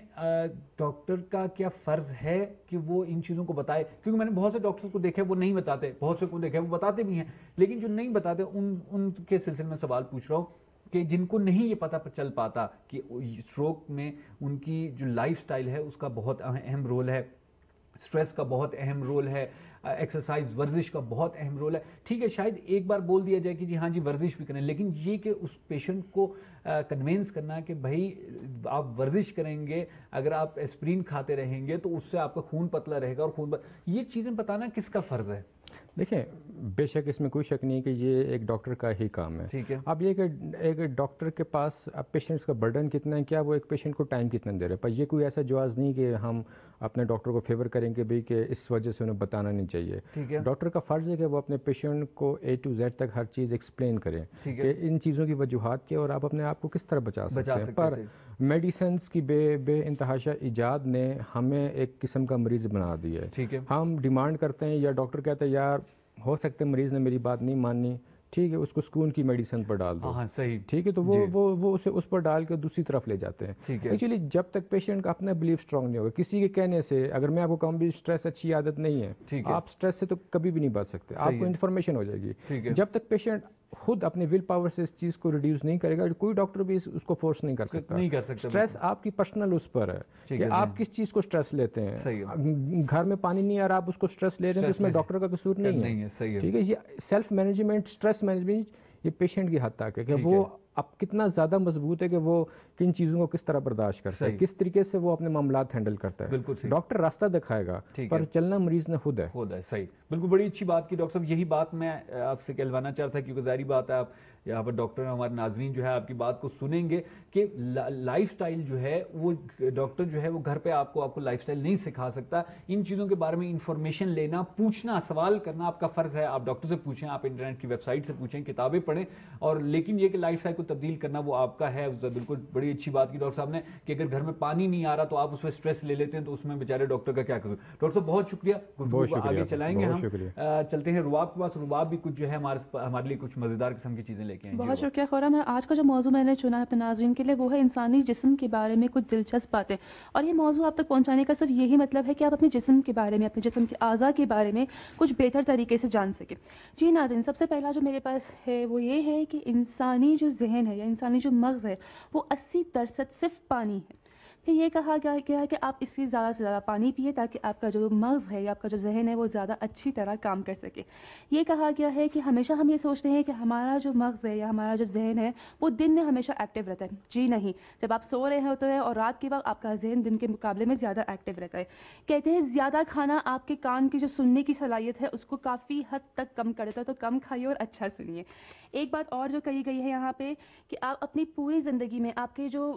ڈاکٹر کا کیا فرض ہے کہ وہ ان چیزوں کو بتائے؟ کیونکہ میں نے بہت سے ڈاکٹرز کو دیکھا ہے وہ نہیں بتاتے, بہت سے کو دیکھا ہے وہ بتاتے بھی ہیں, لیکن جو نہیں بتاتے ان کے سلسلے میں سوال پوچھ رہا ہوں کہ جن کو نہیں یہ پتہ چل پاتا کہ اسٹروک میں ان کی جو لائف سٹائل ہے اس کا بہت اہم رول ہے, سٹریس کا بہت اہم رول ہے, ایکسرسائز ورزش کا بہت اہم رول ہے. ٹھیک ہے, شاید ایک بار بول دیا جائے کہ جی ہاں جی ورزش بھی کریں, لیکن یہ کہ اس پیشنٹ کو کنوینس کرنا کہ بھائی آپ ورزش کریں گے, اگر آپ ایسپرین کھاتے رہیں گے تو اس سے آپ کا خون پتلا رہے گا, اور یہ چیزیں بتانا کس کا فرض ہے؟ دیکھیں بے شک اس میں کوئی شک نہیں کہ یہ ایک ڈاکٹر کا ہی کام ہے. ٹھیک ہے, اب یہ کہ ایک ڈاکٹر کے پاس اب پیشنٹس کا برڈن کتنا ہے, کیا وہ ایک پیشنٹ کو ٹائم کتنا دے رہے ہیں, پر یہ کوئی ایسا جواز نہیں کہ ہم اپنے ڈاکٹر کو فیور کریں گے بھائی کہ اس وجہ سے انہیں بتانا نہیں چاہیے. ٹھیک ہے, ڈاکٹر کا فرض ہے کہ وہ اپنے پیشنٹ کو اے ٹو زیڈ تک ہر چیز ایکسپلین کریں کہ ان چیزوں کی وجوہات کیا اور آپ اپنے آپ کو کس طرح بچا سکتے ہیں. پر میڈیسنس کی بے انتہاشا ایجاد نے ہمیں ایک قسم کا مریض بنا دیا ہے. ٹھیک ہے, ہم ڈیمانڈ کرتے ہیں یا ڈاکٹر کہتے ہیں یار ہو سکتا ہے مریض نے میری بات نہیں ماننی, ٹھیک ہے اس کو سکون کی میڈیسن پر ڈال دو. ہاں صحیح, ٹھیک ہے, تو وہ اسے اس پر ڈال کے دوسری طرف لے جاتے ہیں. ایکچولی جب تک پیشنٹ کا اپنا بلیف اسٹرانگ نہیں ہوگا, کسی کے کہنے سے, اگر میں آپ کو کہوں بھی اسٹریس اچھی عادت نہیں ہے, آپ اسٹریس سے تو کبھی بھی نہیں بچ سکتے, آپ کو انفارمیشن ہو جائے گی. جب تک پیشنٹ خود اپنے ول پاور سے اس چیز کو ریڈیوس نہیں کرے گا, کوئی ڈاکٹر بھی اس کو فورس نہیں کر سکتا. اسٹریس آپ کی پرسنل اس پر ہے کہ آپ کس چیز کو اسٹریس لیتے ہیں. گھر میں پانی نہیں آ رہا, آپ اس کو اسٹریس لے رہے ہیں تو اس میں ڈاکٹر کا قصور نہیں ہے. ٹھیک ہے, یہ سیلف مینجمنٹ, اسٹریس مینجمنٹ یہ پیشنٹ کی حد تک ہے کہ وہ اب کتنا زیادہ مضبوط ہے کہ وہ کن چیزوں کو کس طرح برداشت کرتا ہے, کس طریقے سے وہ اپنے معاملات ہینڈل کرتا ہے. ڈاکٹر راستہ دکھائے گا پر چلنا مریض نے خود ہے. صحیح, بالکل, بڑی اچھی بات کی ڈاکٹر صاحب. یہی بات میں آپ سے کہلوانا چاہتا تھا کیونکہ ظاہری بات ہے آپ یہاں پر ڈاکٹر ہمارے ناظرین جو ہے آپ کی بات کو سنیں گے کہ لائف سٹائل جو ہے وہ ڈاکٹر جو ہے وہ گھر پہ آپ کو لائف سٹائل نہیں سکھا سکتا. ان چیزوں کے بارے میں انفارمیشن لینا, پوچھنا, سوال کرنا آپ کا فرض ہے. آپ ڈاکٹر سے پوچھیں, آپ انٹرنیٹ کی ویب سائٹ سے پوچھیں, کتابیں پڑھیں, اور لیکن یہ کہ لائف سٹائل کو تبدیل کرنا وہ آپ کا ہے. بالکل بڑی اچھی بات کی ڈاکٹر صاحب نے کہ اگر گھر میں پانی نہیں آ رہا تو آپ اس میں اسٹریس لے لیتے ہیں, تو اس میں بیچارے ڈاکٹر کا کیا قصور. ڈاکٹر صاحب بہت شکریہ, گفتگو کو آگے چلائیں گے ہم. چلتے ہیں رواب کے پاس. رواب بھی کچھ جو ہے ہمارے لیے کچھ مزیدار قسم کی چیزیں لے کے آئیں. بہت شکریہ خورم. آج کا جو موضوع میں نے چنا ہے اپنے ناظرین کے لیے وہ ہے انسانی جسم کے بارے میں کچھ دلچسپ باتیں, اور یہ موضوع آپ تک پہنچانے کا صرف یہی مطلب ہے کہ آپ اپنے جسم کے بارے میں, اپنے جسم کے اعضاء کے بارے میں کچھ بہتر طریقے سے جان سکیں. جی ناظرین, سب سے پہلا جو میرے پاس ہے وہ یہ ہے کہ انسانی جو ذہن ہے یا انسانی جو مغز ہے وہ 80% صرف پانی ہے. پھر یہ کہا گیا ہے کہ آپ اس سے زیادہ پانی پیے تاکہ آپ کا جو مغز ہے یا آپ کا جو ذہن ہے وہ زیادہ اچھی طرح کام کر سکے. یہ کہا گیا ہے کہ ہمیشہ ہم یہ سوچتے ہیں کہ ہمارا جو مغز ہے یا ہمارا جو ذہن ہے وہ دن میں ہمیشہ ایکٹیو رہتا ہے. جی نہیں, جب آپ سو رہے ہوتے ہیں اور رات کے وقت آپ کا ذہن دن کے مقابلے میں زیادہ ایکٹیو رہتا ہے. کہتے ہیں زیادہ کھانا آپ کے کان کی جو سننے کی صلاحیت ہے اس کو کافی حد تک کم کر دیتا ہے, تو کم کھائیے اور اچھا سنیے. ایک بات اور جو کہی گئی ہے یہاں پہ کہ آپ اپنی پوری زندگی میں آپ کے جو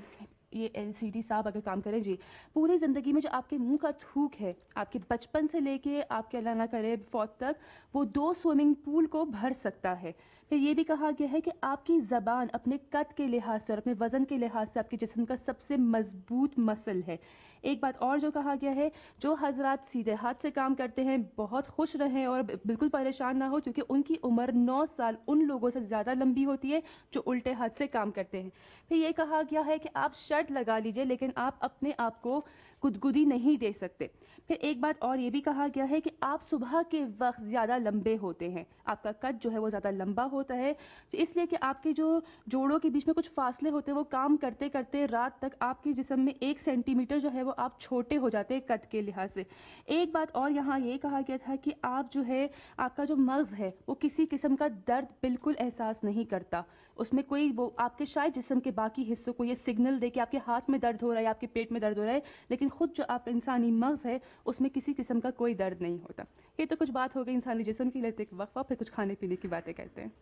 یہ LCD صاحب اگر کام کرے, جی, پوری زندگی میں جو آپ کے منہ کا تھوک ہے, آپ کے بچپن سے لے کے آپ کے اللہ نہ کرے فوت تک, وہ 2 سوئمنگ پول کو بھر سکتا ہے. پھر یہ بھی کہا گیا ہے کہ آپ کی زبان اپنے قد کے لحاظ سے اور اپنے وزن کے لحاظ سے آپ کے جسم کا سب سے مضبوط مسل ہے. ایک بات اور جو کہا گیا ہے, جو حضرات سیدھے ہاتھ سے کام کرتے ہیں بہت خوش رہیں اور بالکل پریشان نہ ہو, کیونکہ ان کی عمر 9 سال ان لوگوں سے زیادہ لمبی ہوتی ہے جو الٹے ہاتھ سے کام کرتے ہیں. پھر یہ کہا گیا ہے کہ آپ شرط لگا لیجئے لیکن آپ اپنے آپ کو گدگدی نہیں دے سکتے. پھر ایک بات اور یہ بھی کہا گیا ہے کہ آپ صبح کے وقت زیادہ لمبے ہوتے ہیں, آپ کا قد جو ہے وہ زیادہ لمبا ہوتا ہے, اس لیے کہ آپ کے جو جوڑوں کے بیچ میں کچھ فاصلے ہوتے ہیں وہ کام کرتے کرتے رات تک آپ کے جسم میں 1 سینٹی میٹر جو ہے وہ آپ چھوٹے ہو جاتے ہیں قد کے لحاظ سے. ایک بات اور یہاں یہ کہا گیا تھا کہ آپ جو ہے آپ کا جو مغز ہے وہ کسی قسم کا درد بالکل احساس نہیں کرتا. اس میں کوئی وہ آپ کے شاید جسم کے باقی حصوں کو یہ سگنل دے کہ آپ کے ہاتھ میں درد ہو رہا ہے, آپ کے پیٹ میں درد ہو رہا ہے, لیکن خود جو آپ انسانی مغز ہے اس میں کسی قسم کا کوئی درد نہیں ہوتا. یہ تو کچھ بات ہو گئی انسانی جسم کی. لیتے ایک وقفہ, پھر کچھ کھانے پینے کی باتیں کرتے ہیں.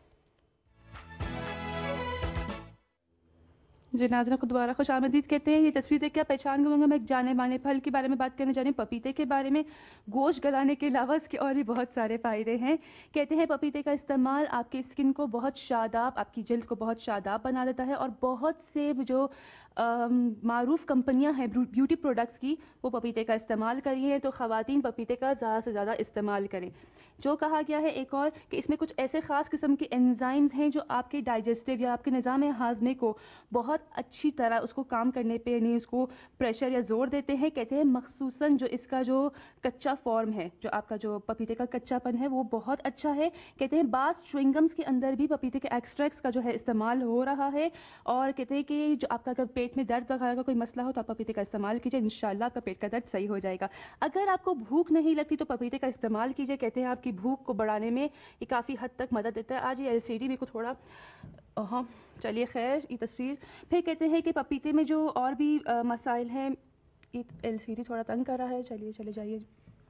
جی ناظرین کو دوبارہ خوش آمدید کہتے ہیں. یہ تصویر دیکھ کے آپ پہچان گئے ہوں گے, میں ایک جانے مانے پھل کے بارے میں بات کرنے جا رہی ہوں, پپیتے کے بارے میں. گوشت گلانے کے علاوہ اس کے اور بھی بہت سارے فائدے ہیں. کہتے ہیں پپیتے کا استعمال آپ کے اسکن کو بہت شاداب, آپ کی جلد کو بہت شاداب بنا دیتا ہے, اور بہت سے جو معروف کمپنیاں ہیں بیوٹی پروڈکٹس کی، وہ پپیتے کا استعمال کری ہیں، تو خواتین پپیتے کا زیادہ سے زیادہ استعمال کریں. جو کہا گیا ہے ایک اور کہ اس میں کچھ ایسے خاص قسم کے انزائمز ہیں جو آپ کے ڈائجسٹیو یا آپ کے نظام ہاضمے کو بہت اچھی طرح اس کو کام کرنے پہ یعنی اس کو پریشر یا زور دیتے ہیں. کہتے ہیں مخصوصاً جو اس کا جو کچا فارم ہے، جو آپ کا جو پپیتے کا کچا پن ہے وہ بہت اچھا ہے. کہتے ہیں بعض چوئنگمس کے اندر بھی پپیتے کے ایکسٹریکٹس کا جو ہے استعمال ہو رہا ہے، اور کہتے ہیں کہ جو آپ کا اگر پیٹ میں درد وغیرہ کا کوئی مسئلہ ہو تو آپ پپیتے کا استعمال کیجیے، انشاءاللہ آپ کا پیٹ کا درد صحیح ہو جائے گا. اگر آپ کو بھوک نہیں لگتی تو پپیتے کا استعمال کیجیے. کہتے ہیں آپ کی بھوک کو بڑھانے میں یہ کافی حد تک مدد دیتا ہے. آج یہ LCD بھی کو تھوڑا ہاں چلیے خیر یہ تصویر. پھر کہتے ہیں کہ پپیتے میں جو اور بھی مسائل ہیں، یہ LCD تھوڑا تنگ کر رہا ہے، چلیے چلے جائیے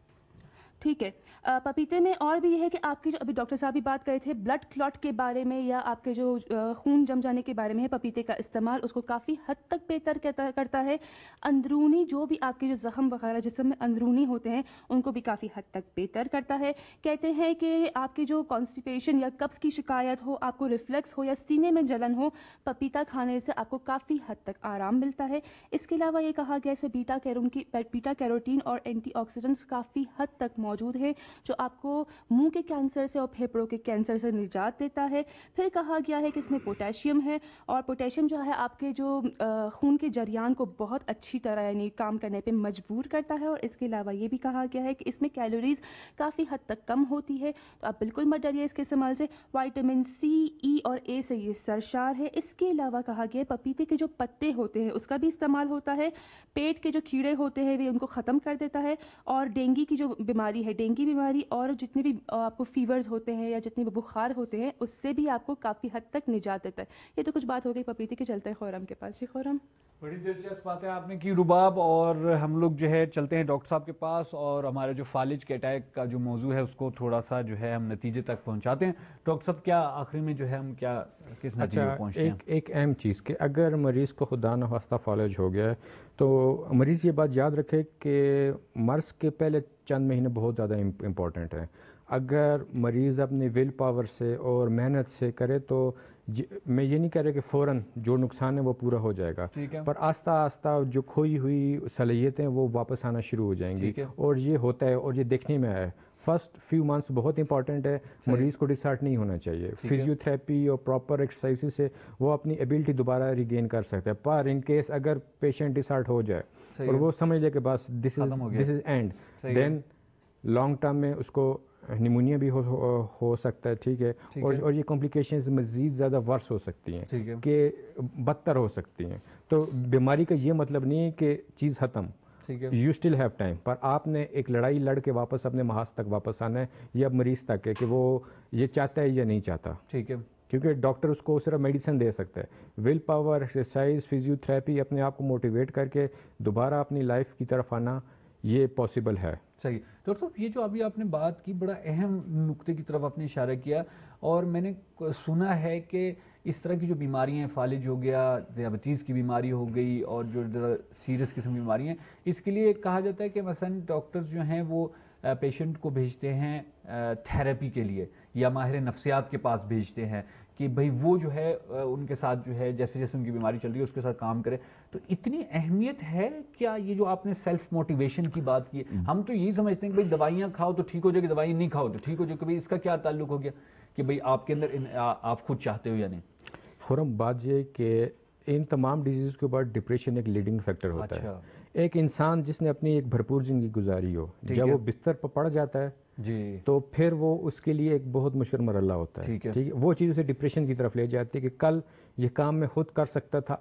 ٹھیک ہے. پپیتے میں اور بھی یہ ہے کہ آپ کی جو ابھی ڈاکٹر صاحب بھی بات کرے تھے بلڈ کلاٹ کے بارے میں یا آپ کے جو خون جم جانے کے بارے میں ہے، پپیتے کا استعمال اس کو کافی حد تک بہتر کرتا ہے. اندرونی جو بھی آپ کے جو زخم وغیرہ جسم میں اندرونی ہوتے ہیں ان کو بھی کافی حد تک بہتر کرتا ہے. کہتے ہیں کہ آپ کی جو کانسٹیپیشن یا قبض کی شکایت ہو، آپ کو ریفلیکس ہو یا سینے میں جلن ہو، پپیتا کھانے سے آپ کو کافی حد تک آرام ملتا ہے. اس کے علاوہ یہ کہا گیا ہے اس میں بیٹا کیروٹین اور اینٹی آکسیڈنٹس کافی حد تک موجود ہے جو آپ کو منہ کے کینسر سے اور پھیپھڑوں کے کینسر سے نجات دیتا ہے. پھر کہا گیا ہے کہ اس میں پوٹیشیم ہے، اور پوٹیشیم جو ہے آپ کے جو خون کے جریان کو بہت اچھی طرح یعنی کام کرنے پہ مجبور کرتا ہے. اور اس کے علاوہ یہ بھی کہا گیا ہے کہ اس میں کیلوریز کافی حد تک کم ہوتی ہے، تو آپ بالکل مت ڈریے اس کے استعمال سے. وائٹامن C, E اور A سے یہ سرشار ہے. اس کے علاوہ کہا گیا ہے پپیتے کے جو پتے ہوتے ہیں اس کا بھی استعمال ہوتا ہے. پیٹ کے جو کیڑے ہوتے ہیں وہ ان کو ختم کر دیتا ہے، اور ڈینگی کی جو بیماری ہے، ڈینگی بیماری اور جتنے بھی آپ کو فیورز ہوتے ہیں یا جتنے بھی بخار ہوتے ہیں اس سے بھی آپ کو کافی حد تک نجات دیتا ہے. یہ تو کچھ بات ہو گئی پپیتے کے. چلتے ہیں خورم کے پاس. جی خورم. بڑی دلچسپ باتیں آپ نے کی رباب، اور ہم لوگ جو ہے چلتے ہیں ڈاکٹر صاحب کے پاس اور ہمارے جو فالج کے اٹیک کا جو موضوع ہے اس کو تھوڑا سا جو ہے ہم نتیجے تک پہنچاتے ہیں. ڈاکٹر صاحب کیا آخری میں جو ہے ہم کیا کس نتیجے پہ پہنچتے ہیں؟ ایک اہم چیز کہ اگر مریض کو خدا نخواستہ فالج ہو گیا ہے تو مریض یہ بات یاد رکھے کہ مرض کے پہلے چند مہینے بہت زیادہ امپورٹنٹ ہیں. اگر مریض اپنے ول پاور سے اور محنت سے کرے تو میں یہ نہیں کہہ رہا کہ فوراً جو نقصان ہے وہ پورا ہو جائے گا، پر آہستہ آہستہ جو کھوئی ہوئی صلاحیتیں وہ واپس آنا شروع ہو جائیں گی. اور یہ ہوتا ہے اور یہ دیکھنے میں آیا ہے. فرسٹ فیو منتھس بہت امپورٹنٹ ہے. مریض کو ڈسہارٹ نہیں ہونا چاہیے. فزیو تھراپی اور پراپر ایکسرسائز سے وہ اپنی ایبلٹی دوبارہ ریگین کر سکتا ہے. پر ان کیس اگر پیشنٹ ڈسہارٹ ہو جائے اور وہ سمجھ لے کہ بس this is end, then long term میں اس کو نیمونیا بھی ہو سکتا ہے. ٹھیک ہے. اور یہ کمپلیکیشنز مزید زیادہ ورس ہو سکتی ہیں کہ بدتر ہو سکتی ہیں. تو بیماری کا یہ مطلب نہیں ہے کہ چیز ختم، یو اسٹل ہیو ٹائم، پر آپ نے ایک لڑائی لڑ کے واپس اپنے محاذ تک واپس آنا ہے. یہ اب مریض تک ہے کہ وہ یہ چاہتا ہے یا نہیں چاہتا. ٹھیک ہے. کیونکہ ڈاکٹر اس کو صرف میڈیسن دے سکتا ہے. Willpower, exercise, physiotherapy, اپنے آپ کو موٹیویٹ کر کے دوبارہ اپنی لائف کی طرف آنا یہ پاسبل ہے. صحیح. ڈاکٹر صاحب یہ جو ابھی آپ نے بات کی بڑا اہم نقطے کی طرف آپ نے اشارہ کیا، اور میں نے سنا ہے کہ اس طرح کی جو بیماریاں ہیں، فالج ہو گیا، ذیابیطیز کی بیماری ہو گئی، اور جو سیریس قسم کی بیماری ہیں، اس کے لیے کہا جاتا ہے کہ مثلا ڈاکٹرز جو ہیں وہ پیشنٹ کو بھیجتے ہیں تھیراپی کے لیے، یا ماہر نفسیات کے پاس بھیجتے ہیں کہ بھئی وہ جو ہے ان کے ساتھ جو ہے جیسے جیسے ان کی بیماری چل رہی ہے اس کے ساتھ کام کرے. تو اتنی اہمیت ہے کیا یہ جو آپ نے سیلف موٹیویشن کی بات کی؟ ہم تو یہی سمجھتے ہیں کہ بھئی دوائیاں کھاؤ تو ٹھیک ہو جائے گی، دوائیاں نہیں کھاؤ تو ٹھیک ہو جائے گی. اس کا کیا تعلق ہو گیا کہ بھئی آپ کے اندر آپ خود چاہتے ہو یا نہیں؟ خرم بات یہ کہ ان تمام ڈیزیز کے بعد ڈپریشن ایک لیڈنگ فیکٹر ہوتا ہے. ایک انسان جس نے اپنی ایک بھرپور زندگی گزاری ہو، جب وہ بستر پر پڑ جاتا ہے تو پھر وہ اس کے لیے ایک بہت مشکل مرحلہ ہوتا ہے. ٹھیک ہے. وہ چیز اسے ڈپریشن کی طرف لے جاتی ہے کہ کل یہ کام میں خود کر سکتا تھا،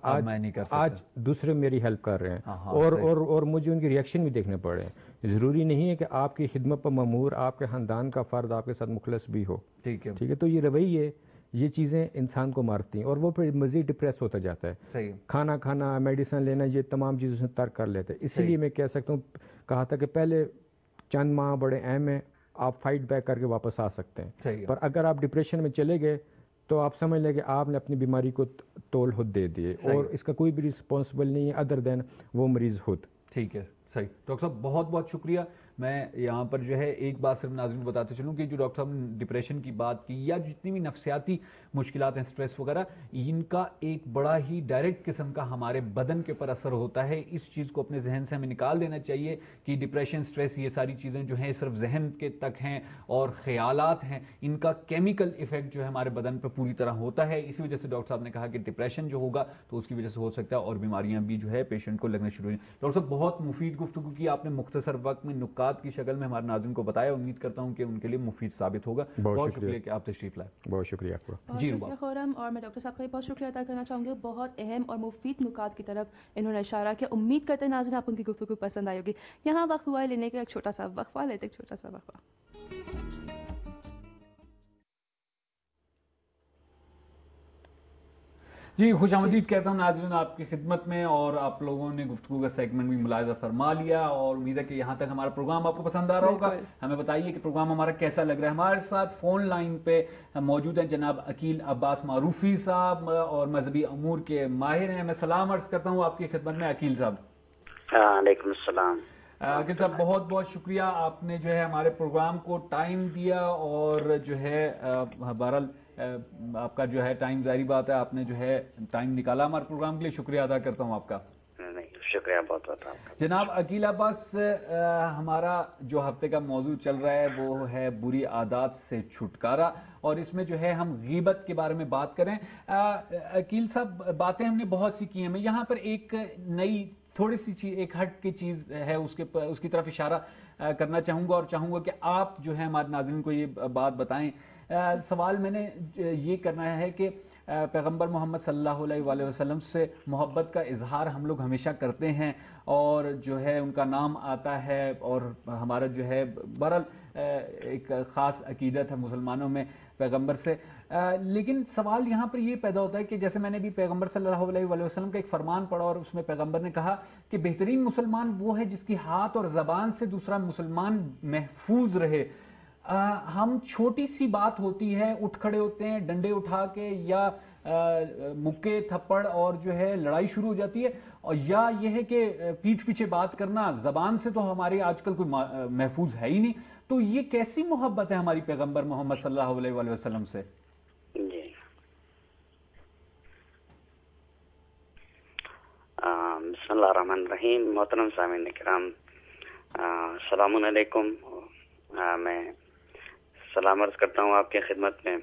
آج دوسرے میری ہیلپ کر رہے ہیں، اور مجھے ان کی ریئیکشن بھی دیکھنے پڑ رہے ہیں. ضروری نہیں ہے کہ آپ کی خدمت پر مامور آپ کے خاندان کا فرد آپ کے ساتھ مخلص بھی ہو. ٹھیک ہے. تو یہ رویے، یہ چیزیں انسان کو مارتی ہیں اور وہ پھر مزید ڈپریس ہوتا جاتا ہے. کھانا کھانا، میڈیسن لینا، یہ تمام چیزوں سے ترک کر لیتے ہیں. اسی لیے میں کہہ سکتا ہوں، کہا تھا کہ پہلے چند ماہ بڑے اہم ہیں، آپ فائٹ بیک کر کے واپس آ سکتے ہیں. پر اگر آپ ڈپریشن میں چلے گئے تو آپ سمجھ لیں کہ آپ نے اپنی بیماری کو تول خود دے دیے، اور اس کا کوئی بھی رسپانسبل نہیں ہے ادر دین وہ مریض خود. ٹھیک ہے. صحیح. ڈاکٹر صاحب بہت بہت شکریہ. میں یہاں پر جو ہے ایک بات صرف ناظرین کو بتاتے چلوں کہ جو ڈاکٹر صاحب نے ڈپریشن کی بات کی یا جتنی بھی نفسیاتی مشکلات ہیں، اسٹریس وغیرہ، ان کا ایک بڑا ہی ڈائریکٹ قسم کا ہمارے بدن کے پر اثر ہوتا ہے. اس چیز کو اپنے ذہن سے ہمیں نکال دینا چاہیے کہ ڈپریشن، اسٹریس، یہ ساری چیزیں جو ہیں صرف ذہن کے تک ہیں اور خیالات ہیں. ان کا کیمیکل ایفیکٹ جو ہے ہمارے بدن پہ پوری طرح ہوتا ہے. اسی وجہ سے ڈاکٹر صاحب نے کہا کہ ڈپریشن جو ہوگا تو اس کی وجہ سے ہو سکتا ہے اور بیماریاں بھی جو ہے پیشنٹ کو لگنا شروع ہوئی. ڈاکٹر صاحب بہت مفید گفتگو کی آپ نے، مختصر وقت میں نکات کی شکل میں ہمارے ناظرین کو بتایا. امید کرتا ہوں کہ ان کے لیے مفید ثابت ہوگا. بہت شکریہ کہ آپ تشریف لائے. بہت شکریہ آپ کا. بہت شکریہ خورم. اور میں ڈاکٹر صاحب کا بہت شکریہ ادا کرنا چاہوں گی. بہت اہم اور مفید نکات کی طرف انہوں نے اشارہ کیا. امید کرتے ہیں ناظرین آپ ان کی گفتگو پسند آئی ہوگی. یہاں وقت ہوا ہے لینے کا ایک چھوٹا سا وقفہ. لیتے ایک چھوٹا سا وقفہ. جی خوش آمدید کہتا ہوں ناظرین آپ کی خدمت میں. اور آپ لوگوں نے گفتگو کا سیگمنٹ بھی ملاحظہ فرما لیا اور امید ہے کہ یہاں تک ہمارا پروگرام آپ کو پسند آ رہا ہوگا. ہمیں بتائیے کہ پروگرام ہمارا کیسا لگ رہا ہے. ہمارے ساتھ فون لائن پہ موجود ہیں جناب عقیل عباس معروفی صاحب اور مذہبی امور کے ماہر ہیں. میں سلام عرض کرتا ہوں آپ کی خدمت میں عقیل صاحب. وعلیکم السلام. عقیل صاحب بہت بہت شکریہ، آپ نے جو ہے ہمارے پروگرام کو ٹائم دیا اور جو ہے بہرحال آپ کا جو ہے ٹائم، ظاہری بات ہے آپ نے جو ہے ٹائم نکالا ہمارے پروگرام کے لیے. شکریہ ادا کرتا ہوں آپ کا. شکریہ بہت بہت آپ کا. جناب عقیل عباس، ہمارا جو ہفتے کا موضوع چل رہا ہے وہ ہے بری عادات سے چھٹکارا، اور اس میں جو ہے ہم غیبت کے بارے میں بات کریں. عقیل صاحب باتیں ہم نے بہت سی کی ہیں. میں یہاں پر ایک نئی تھوڑی سی چیز، ایک ہٹ کی چیز ہے اس کی طرف اشارہ کرنا چاہوں گا اور چاہوں گا کہ آپ جو ہے ہمارے ناظرین کو یہ بات بتائیں. سوال میں نے یہ کرنا ہے کہ پیغمبر محمد صلی اللہ علیہ وآلہ وسلم سے محبت کا اظہار ہم لوگ ہمیشہ کرتے ہیں اور جو ہے ان کا نام آتا ہے اور ہمارا جو ہے بہرحال ایک خاص عقیدت ہے مسلمانوں میں پیغمبر سے. لیکن سوال یہاں پر یہ پیدا ہوتا ہے کہ جیسے میں نے بھی پیغمبر صلی اللہ علیہ وآلہ وسلم کا ایک فرمان پڑھا اور اس میں پیغمبر نے کہا کہ بہترین مسلمان وہ ہے جس کی ہاتھ اور زبان سے دوسرا مسلمان محفوظ رہے. ہم چھوٹی سی بات ہوتی ہے اٹھ کھڑے ہوتے ہیں ڈنڈے اٹھا کے یا مکے تھپڑ اور جو ہے لڑائی شروع ہو جاتی ہے، اور یا یہ ہے کہ پیٹھ پیچھے بات کرنا زبان سے تو ہماری آج کل کوئی محفوظ ہے ہی نہیں. تو یہ کیسی محبت ہے ہماری پیغمبر محمد صلی اللہ علیہ وآلہ وسلم سے؟ جی بسم اللہ الرحمن الرحیم. محترم سامعین کرام السلام علیکم. میں سلام عرض کرتا ہوں آپ کی خدمت میں.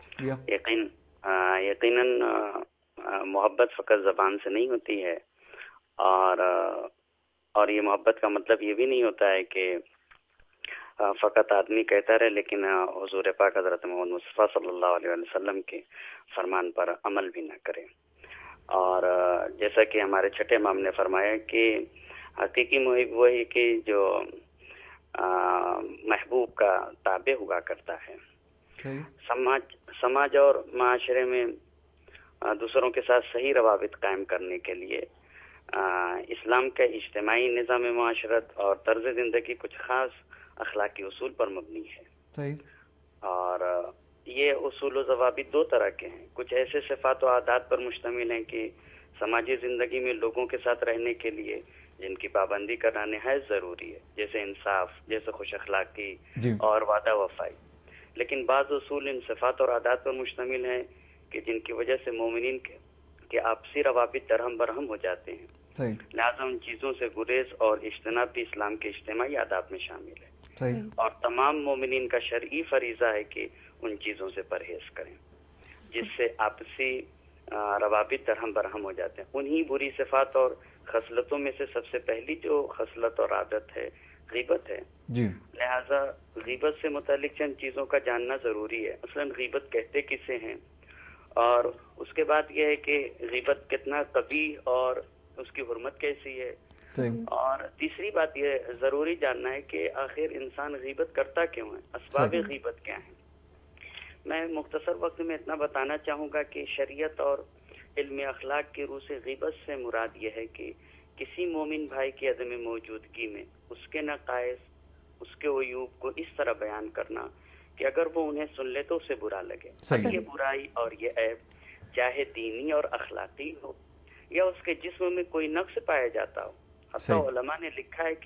یقیناً محبت فقط زبان سے نہیں ہوتی ہے، اور یہ محبت کا مطلب یہ بھی نہیں ہوتا ہے کہ فقط آدمی کہتا رہے لیکن حضور پاک حضرت محمد مصطفیٰ صلی اللہ علیہ وسلم کے فرمان پر عمل بھی نہ کرے. اور جیسا کہ ہمارے چھٹے امام نے فرمایا کہ حقیقی محب وہی کہ جو محبوب کا تابع ہوا کرتا ہے. سماج اور معاشرے میں دوسروں کے ساتھ صحیح روابط قائم کرنے کے لیے اسلام کا اجتماعی نظام معاشرت اور طرز زندگی کچھ خاص اخلاقی اصول پر مبنی ہے. اور یہ اصول و ضوابط دو طرح کے ہیں. کچھ ایسے صفات و عادات پر مشتمل ہیں کہ سماجی زندگی میں لوگوں کے ساتھ رہنے کے لیے جن کی پابندی کرنا نہایت ضروری ہے، جیسے انصاف، جیسے خوش اخلاقی اور وعدہ وفائی. لیکن بعض اصول ان صفات اور عادات پر مشتمل ہیں کہ جن کی وجہ سے مومنین کے آپسی روابط درہم برہم ہو جاتے ہیں. لہٰذا ان چیزوں سے گریز اور اجتناب بھی اسلام کے اجتماعی آداب میں شامل ہے. اور تمام مومنین کا شرعی فریضہ ہے کہ ان چیزوں سے پرہیز کریں جس سے آپسی روابط درہم برہم ہو جاتے ہیں. انہی بری صفات اور خصلتوں میں سے سب سے پہلی جو خصلت اور عادت ہے غیبت ہے. لہذا غیبت سے متعلق چند چیزوں کا جاننا ضروری ہے. اصلاً غیبت کہتے کسے ہیں، اور اس کے بعد یہ ہے کہ غیبت کتنا قبیح اور اس کی حرمت کیسی ہے. اور تیسری بات یہ ضروری جاننا ہے کہ آخر انسان غیبت کرتا کیوں ہے، اسباب غیبت کیا ہیں. میں مختصر وقت میں اتنا بتانا چاہوں گا کہ شریعت اور علم اخلاق کی روح سے غیبت سے مراد یہ ہے کہ کسی مومن بھائی کی عدم موجودگی میں اس کے نقائص، اس کے عیوب کو اس طرح بیان کرنا کہ اگر وہ انہیں سن لے تو اسے برا لگے. یہ برائی اور یہ عیب چاہے دینی اور اخلاقی ہو یا اس کے جسم میں کوئی نقص پایا جاتا ہو. حتیٰ علماء نے لکھا ہے کہ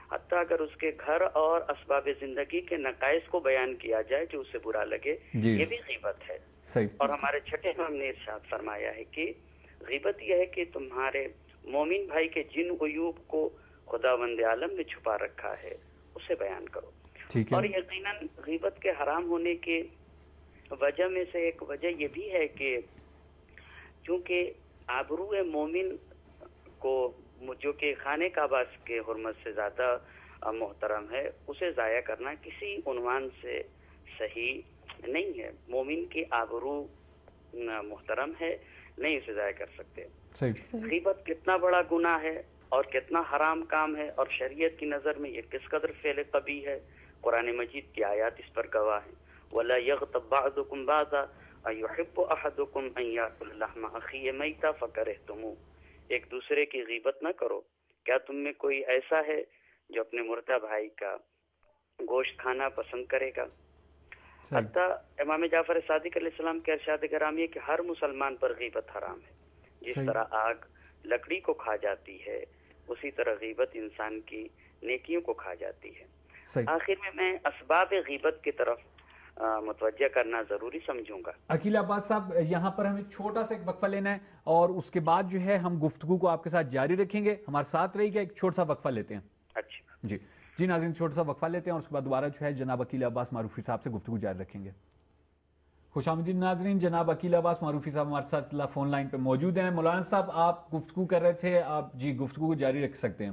حتیٰ اگر اس کے گھر اور اسباب زندگی کے نقائص کو بیان کیا جائے کہ اسے برا لگے، یہ بھی غیبت ہے۔ اور ہمارے چھٹے امام نے ارشاد فرمایا ہے کہ غیبت یہ ہے کہ تمہارے مومن بھائی کے جن عیوب کو خداوند عالم نے چھپا رکھا ہے اسے بیان کرو۔ اور یقیناً غیبت کے حرام ہونے کے وجہ میں سے ایک وجہ یہ بھی ہے کہ چونکہ آبرو مومن کو جو کہ خانہ کعبہ کے حرمت سے زیادہ محترم ہے، اسے ضائع کرنا کسی عنوان سے صحیح نہیں ہے۔ مومن کی آبرو محترم ہے، نہیں اسے ضائع کر سکتے۔ غیبت کتنا بڑا گناہ ہے اور کتنا حرام کام ہے، اور شریعت کی نظر میں یہ کس قدر فعل قبیح ہے، قرآن مجید کی آیات اس پر گواہ ہیں۔ وَلَا يَغْتَبْ بَعْضُكُمْ بَعْضًا أَيُحِبُّ أَحَدُكُمْ أَن يَأْكُلَ لَحْمَ أَخِيهِ مَيْتًا فَكَرِهْتُمُوهُ، ایک دوسرے کی غیبت نہ کرو۔ کیا تم میں کوئی ایسا ہے جو اپنے مردہ بھائی کا گوشت کھانا پسند کرے گا؟ حتیٰ امام جعفر صادق علیہ السلام کے ارشاد گرامی ہے کہ ہر مسلمان پر غیبت حرام ہے۔ جس طرح آگ لکڑی کو کھا جاتی ہے، اسی طرح غیبت انسان کی نیکیوں کو کھا جاتی ہے۔ آخر میں اسباب غیبت کی طرف متوجہ کرنا ضروری سمجھوں گا۔ عقیل عباس صاحب، یہاں پر ہمیں چھوٹا سا ایک وقفہ لینا ہے اور اس کے بعد جو ہے ہم گفتگو کو آپ کے ساتھ جاری رکھیں گے۔ ہمارے ساتھ رہیے گا، ایک چھوٹا سا وقفہ لیتے ہیں۔ اچھا جی ناظرین، چھوٹا سا وقفہ لیتے ہیں اور اس کے بعد دوبارہ جو ہے جناب عقیل عباس معروفی صاحب سے گفتگو جاری رکھیں گے۔ خوش آمدید ناظرین، جناب عقیل عباس معروفی صاحب ہمارے ساتھ فون لائن پہ موجود ہیں۔ مولانا صاحب، آپ گفتگو کر رہے تھے، آپ جی گفتگو کو جاری رکھ سکتے ہیں۔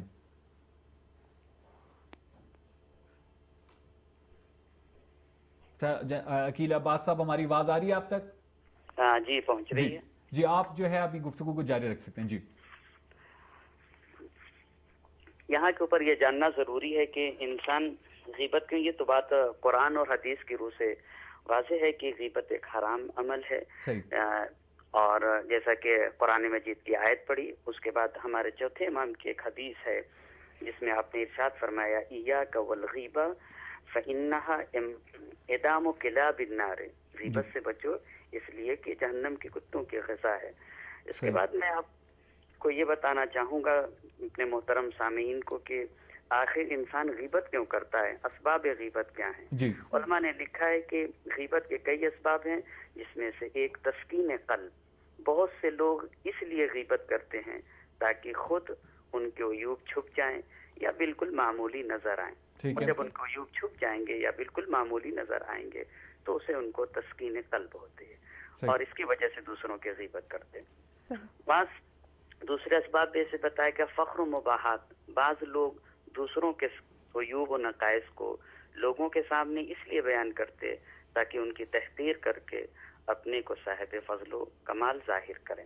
عقیل عباس صاحب، ہماری آواز آ رہی ہے آپ تک؟ جی پہنچ رہی ہے۔ جی آپ جو ہے ابھی گفتگو کو جاری رکھ سکتے ہیں۔ جی یہاں کے اوپر یہ جاننا ضروری ہے کہ انسان غیبت کی، یہ تو بات قرآن اور حدیث کی روح سے واضح ہے کہ غیبت ایک حرام عمل ہے۔ اور جیسا کہ قرآن مجید کی آیت پڑھی، اس کے بعد ہمارے چوتھے امام کی ایک حدیث ہے جس میں آپ نے ارشاد فرمایا ایاک والغیبہ فإنها ادام کلاب النار، غیبت سے بچو اس لیے کہ جہنم کے کتوں کی غذا ہے۔ اس کے بعد میں آپ کو یہ بتانا چاہوں گا اپنے محترم سامعین کو کہ آخر انسان غیبت کیوں کرتا ہے، اسباب غیبت کیا ہیں۔ علماء نے لکھا ہے کہ غیبت کے کئی اسباب ہیں، جس میں سے ایک تسکین قلب۔ بہت سے لوگ اس لیے غیبت کرتے ہیں تاکہ خود ان کے عیوب چھپ جائیں یا بالکل معمولی نظر آئیں، اور جب ان کے عیوب چھپ جائیں گے یا بالکل معمولی نظر آئیں گے تو اسے ان کو تسکین قلب ہوتی ہے، اور اس کی وجہ سے دوسروں کی غیبت کرتے ہیں۔ بعض دوسرے اسباب جیسے بتایا کہ فخر و مباحات، بعض لوگ دوسروں کے عیوب و نقائص کو لوگوں کے سامنے اس لیے بیان کرتے تاکہ ان کی تحقیر کر کے اپنے کو صاحب فضل و کمال ظاہر کریں۔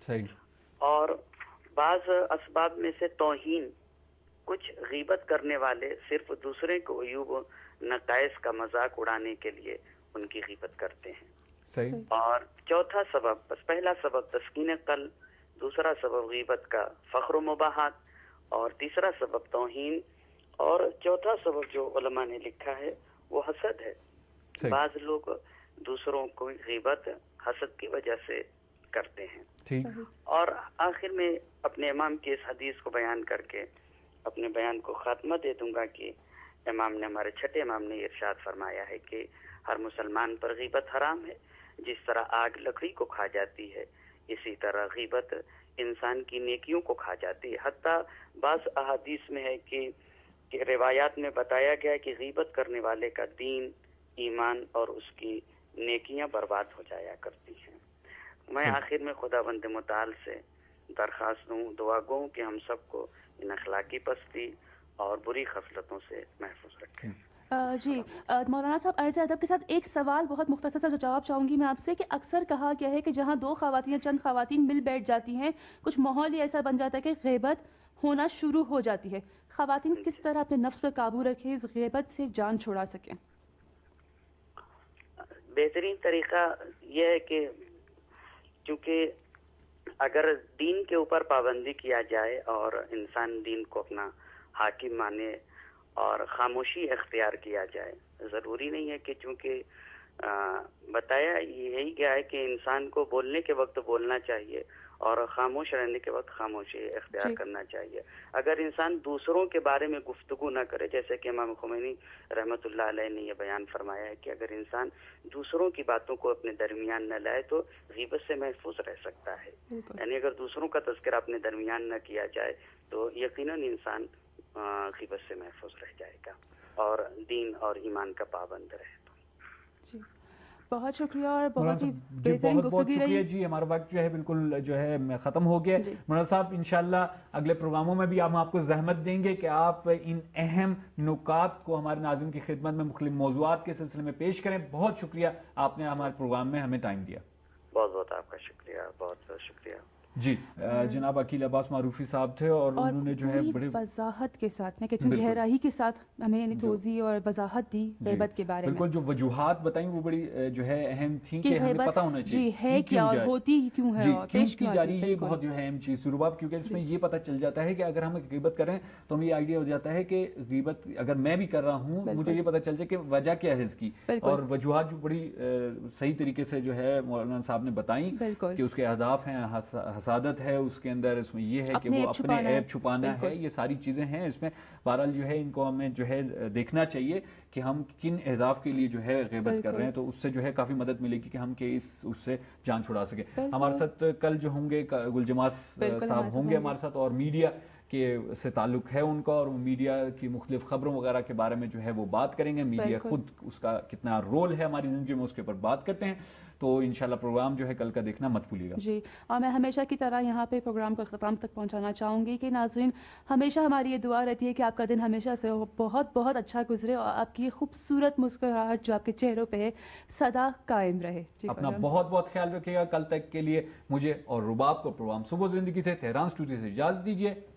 اور بعض اسباب میں سے توہین، کچھ غیبت کرنے والے صرف دوسرے کو عیوب و نقائص کا مذاق اڑانے کے لیے ان کی غیبت کرتے ہیں۔ اور چوتھا سبب، بس پہلا سبب تسکین قلب، دوسرا سبب غیبت کا فخر و مباحات، اور تیسرا سبب توہین، اور چوتھا سبب جو علماء نے لکھا ہے وہ حسد ہے۔ بعض لوگ دوسروں کو غیبت حسد کی وجہ سے کرتے ہیں۔ اور آخر میں اپنے امام کی اس حدیث کو بیان کر کے اپنے بیان کو خاتمہ دے دوں گا کہ امام نے، ہمارے چھٹے امام نے ارشاد فرمایا ہے کہ ہر مسلمان پر غیبت حرام ہے۔ جس طرح آگ لکڑی کو کھا جاتی ہے، اسی طرح غیبت انسان کی نیکیوں کو کھا جاتی ہے۔ حتیٰ بعض احادیث میں ہے کہ روایات میں بتایا گیا ہے کہ غیبت کرنے والے کا دین، ایمان اور اس کی نیکیاں برباد ہو جایا کرتی ہیں۔ میں آخر میں خداوند متعال سے درخواست دوں، دعا گوں کہ ہم سب کو ان اخلاقی پستی اور بری خصلتوں سے محفوظ رکھیں۔ جی مولانا صاحب، عرض ادب کے ساتھ ایک سوال بہت مختصر سا جواب چاہوں گی میں آپ سے کہ اکثر کہا گیا ہے کہ جہاں دو خواتین یا چند خواتین مل بیٹھ جاتی ہیں، کچھ ماحول ہی ایسا بن جاتا ہے کہ غیبت ہونا شروع ہو جاتی ہے۔ خواتین کس طرح اپنے نفس پر قابو رکھیں، اس غیبت سے جان چھڑا سکیں؟ بہترین طریقہ یہ ہے کہ چونکہ اگر دین کے اوپر پابندی کیا جائے اور انسان دین کو اپنا حاکم مانے اور خاموشی اختیار کیا جائے، ضروری نہیں ہے کہ چونکہ بتایا یہی گیا ہے کہ انسان کو بولنے کے وقت بولنا چاہیے اور خاموش رہنے کے وقت خاموشی اختیار کرنا چاہیے. اگر انسان دوسروں کے بارے میں گفتگو نہ کرے، جیسے کہ امام خمینی رحمۃ اللہ علیہ نے یہ بیان فرمایا ہے کہ اگر انسان دوسروں کی باتوں کو اپنے درمیان نہ لائے تو غیبت سے محفوظ رہ سکتا ہے. یعنی اگر دوسروں کا تذکرہ اپنے درمیان نہ کیا جائے تو یقیناً انسان غیبت سے محفوظ رہ جائے گا اور دین اور ایمان کا پابند رہے. بہت شکریہ اور بہت ہی جی بہترین بہت گفتگو شکریہ رہی. جی. ہمارا وقت جو ہے بالکل جو ہے ختم ہو گیا. مولانا صاحب انشاءاللہ اگلے پروگراموں میں بھی ہم آپ کو زحمت دیں گے کہ آپ ان اہم نکات کو ہمارے ناظرین کی خدمت میں مختلف موضوعات کے سلسلے میں پیش کریں. بہت شکریہ آپ نے ہمارے پروگرام میں ہمیں ٹائم دیا. بہت بہت آپ کا شکریہ، بہت بہت شکریہ. جی جناب عقیل عباس معروفی صاحب تھے اور انہوں نے جو ہے بڑے وضاحت کے ساتھ میں کہتی ہوں گہرائی کے ساتھ ہمیں یعنی توضیح اور وضاحت دی غیبت کے بارے میں. بالکل جو وجوہات بتائیں وہ بڑی جو ہے اہم تھیں کہ ہمیں پتہ ہونا چاہیے جی ہے کیا اور ہوتی کیوں ہے اور پیش کی جا رہی ہے. یہ بہت جو ہے اہم چیز رباب، کیونکہ اس میں یہ پتہ چل جاتا ہے کہ اگر ہم غیبت کریں تو ہمیں یہ آئیڈیا ہو جاتا ہے کہ غیبت اگر میں بھی کر رہا ہوں مجھے یہ پتہ چل جائے کہ وجہ کیا ہے اس کی، اور وجوہات جو بڑی صحیح طریقے سے جو ہے مولانا صاحب نے بتائیں کہ اس کے اہداف ہیں، حسادت ہے اس کے اندر، اس میں یہ ہے کہ وہ اپنے عیب چھپانا ہے، یہ ساری چیزیں ہیں اس میں. بہرحال جو ہے ان کو ہمیں جو ہے دیکھنا چاہیے کہ ہم کن اہداف کے لیے جو ہے غیبت کر رہے ہیں، تو اس سے جو ہے کافی مدد ملے گی کہ ہم اس سے جان چھڑا سکیں. ہمارے ساتھ کل جو ہوں گے گل جماس صاحب ہوں گے ہمارے ساتھ، اور میڈیا کے سے تعلق ہے ان کا، اور میڈیا کی مختلف خبروں وغیرہ کے بارے میں جو ہے وہ بات کریں گے. میڈیا خود اس کا کتنا رول ہے ہماری زندگی میں اس کے اوپر بات کرتے ہیں. تو انشاءاللہ پروگرام جو ہے کل کا دیکھنا مت بھولیے گا. جی اور میں ہمیشہ کی طرح یہاں پہ پروگرام کو اختتام تک پہنچانا چاہوں گی کہ ناظرین ہمیشہ ہماری یہ دعا رہتی ہے کہ آپ کا دن ہمیشہ سے بہت بہت اچھا گزرے اور آپ کی خوبصورت مسکراہٹ جو آپ کے چہروں پہ ہے سدا قائم رہے. اپنا بہت بہت خیال رکھیے گا. کل تک کے لیے مجھے اور رباب کو پروگرام صبح زندگی سے تہران اسٹوڈیو سے اجازت دیجیے.